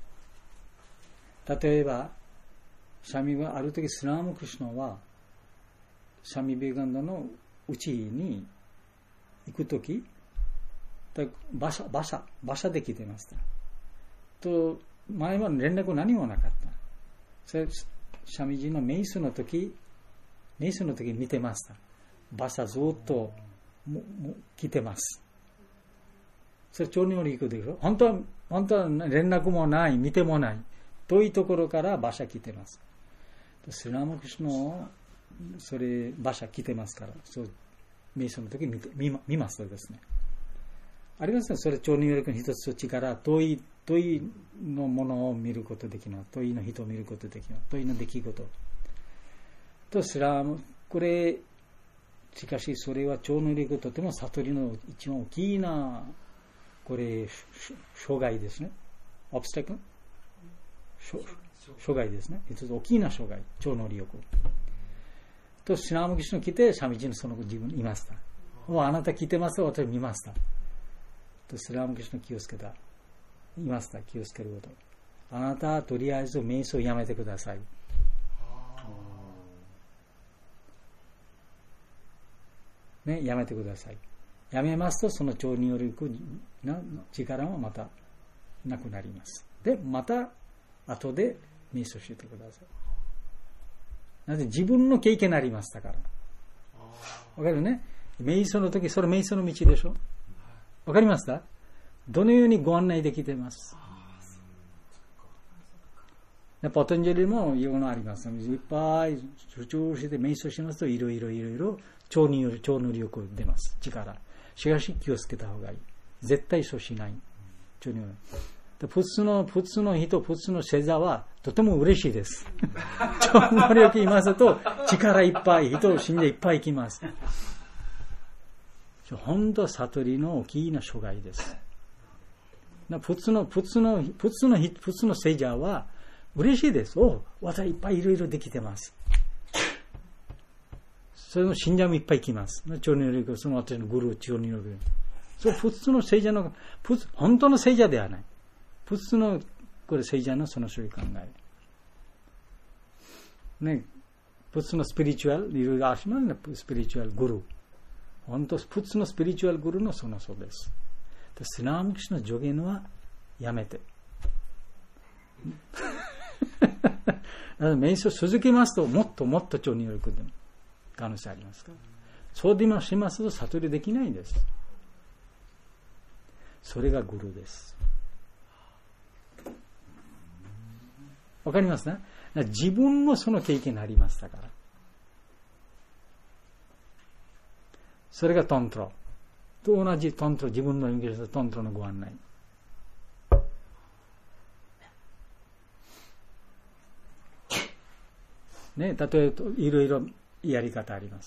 例えば、シャイミビガンダある時、スラムクリシュナは、シャイミビガンダのうちに行くとき、馬車、馬車、馬車で来てました。と、前は連絡何もなかった。それ、シャミジの瞑想の時、瞑想の時見てました。馬車ずっともも来てます。それ、町に行くでしょ。本当は、本当は連絡もない、見てもない。遠いところから馬車来てます。スラムクリシュナのそれ馬車来てますから、そう瞑想の時に 見, 見, 見ますとですね、ありますね。それ超能力の一つ力、遠い遠いのものを見ることできます。遠いの人を見ることできます。遠いの出来事とスラム、これしかしそれは超能力とても悟りの一番大きなこれ障害ですね。オブスタクル、障害ですね。一つ大きな障害、超能力と、シラムキシュナ来て、シャミジのその自分いました。もうあなた来てますよ、私見ました。と、シラムキシュナ気をつけた。いました、気をつけること。あなたはとりあえず瞑想をやめてください。 ね、やめてください。やめますと、その超能力の力はまたなくなります。で、また後で瞑想してください。なぜ自分の経験になりましたから。わかるね。瞑想の時、それ瞑想の道でしょ。わかりますか？どのようにご案内できています。パタンジャリも言うのあります。いっぱい主張して瞑想しますと、いろいろいろいろ超能力、超能力出ます。力。しかし気をつけた方がいい。絶対そうしない。超能力。普通の、普通の人、普通の聖者はとても嬉しいです。超能力いますと、力いっぱい、人を死んでいっぱい来ます。本当は悟りの大きな障害です。普通の、普通の、普通の、普通の聖者は嬉しいです。お、私いっぱいいろいろできてます。それの信者もいっぱい来ます。超能力、その私のグルー、超能力。それ普通の聖者の、本当の聖者ではない。普通の、これ聖者のそのそういう考え。ね、普通のスピリチュアル、いろいろありますね、スピリチュアルグルー。本当、普通のスピリチュアルグルーのそのそうです。スラムクシの助言はやめて。瞑想続けますと、もっともっと超能力で可能性ありますから。そうでもしますと、悟りできないんです。それがグルーです。わかりますね。自分もその経験になりましたから。それがトントロ。と同じトントロ、自分の演技したトントロのご案内。ね、例えばいろいろやり方あります。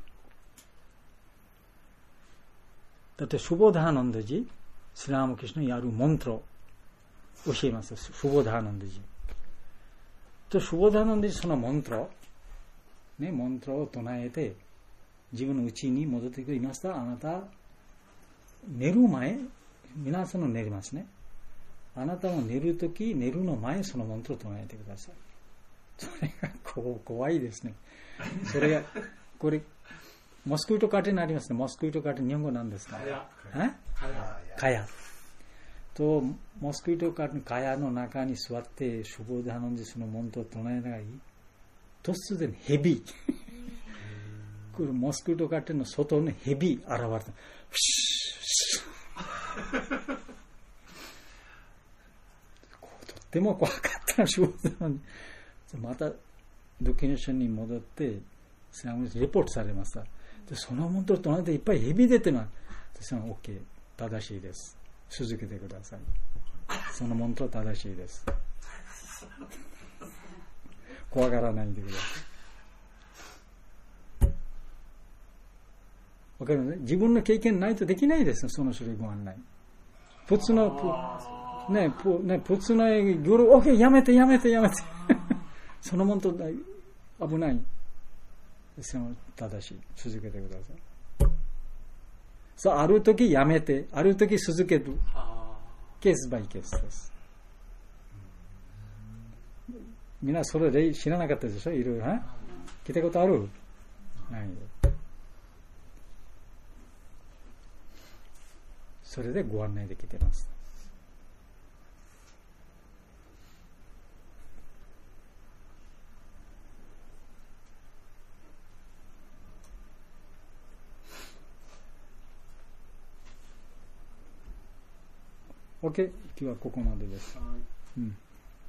例えば、シュボダーナンダジ、スラムクリシュナやるモントロを教えます。シュボダーナンダジ。と、シュボダーナンダジ、そのモントロ、ね、モントロを唱えて、自分の内に戻ってくりました。あなた、寝る前、皆さんの寝りますね。あなたも寝るとき、寝るの前、そのモントロを唱えてください。それが怖いですね。それが、これ、モスクイトカーテンありますね。モスクイトカーテン、日本語なんですか？かや。かや。と、モスクイトカーテン、かやの中に座って、シュボダーナンダジそのモントロを唱えながら、突然、蛇。これモスクイトカーテンの外に蛇現れた。とっても怖かったシュボダーナンダジ。またドキネーションに戻ってスラムにレポートされました。でそのモントロと隣でいっぱい蛇出てます。その OK 正しいです。続けてください。そのモントロ正しいです。怖がらないでください。わかるね。自分の経験ないとできないです。その種類ご案内。普通のね、ね、普通の夜 OK やめてやめてやめて。そのもんと危ない。その正しい。続けてください。そう、ある時やめて、ある時続ける。ケースバイケースです。みんなそれで知らなかったでしょ？いろいろ。聞いたことある？ない。それでご案内できてます。OK、今日はここまでです。うん、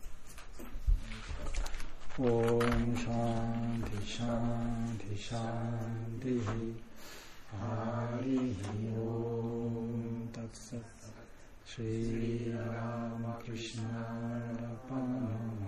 オームシャンティシャンティシャンティハリヒオムタツサシリラマクリシナラパナ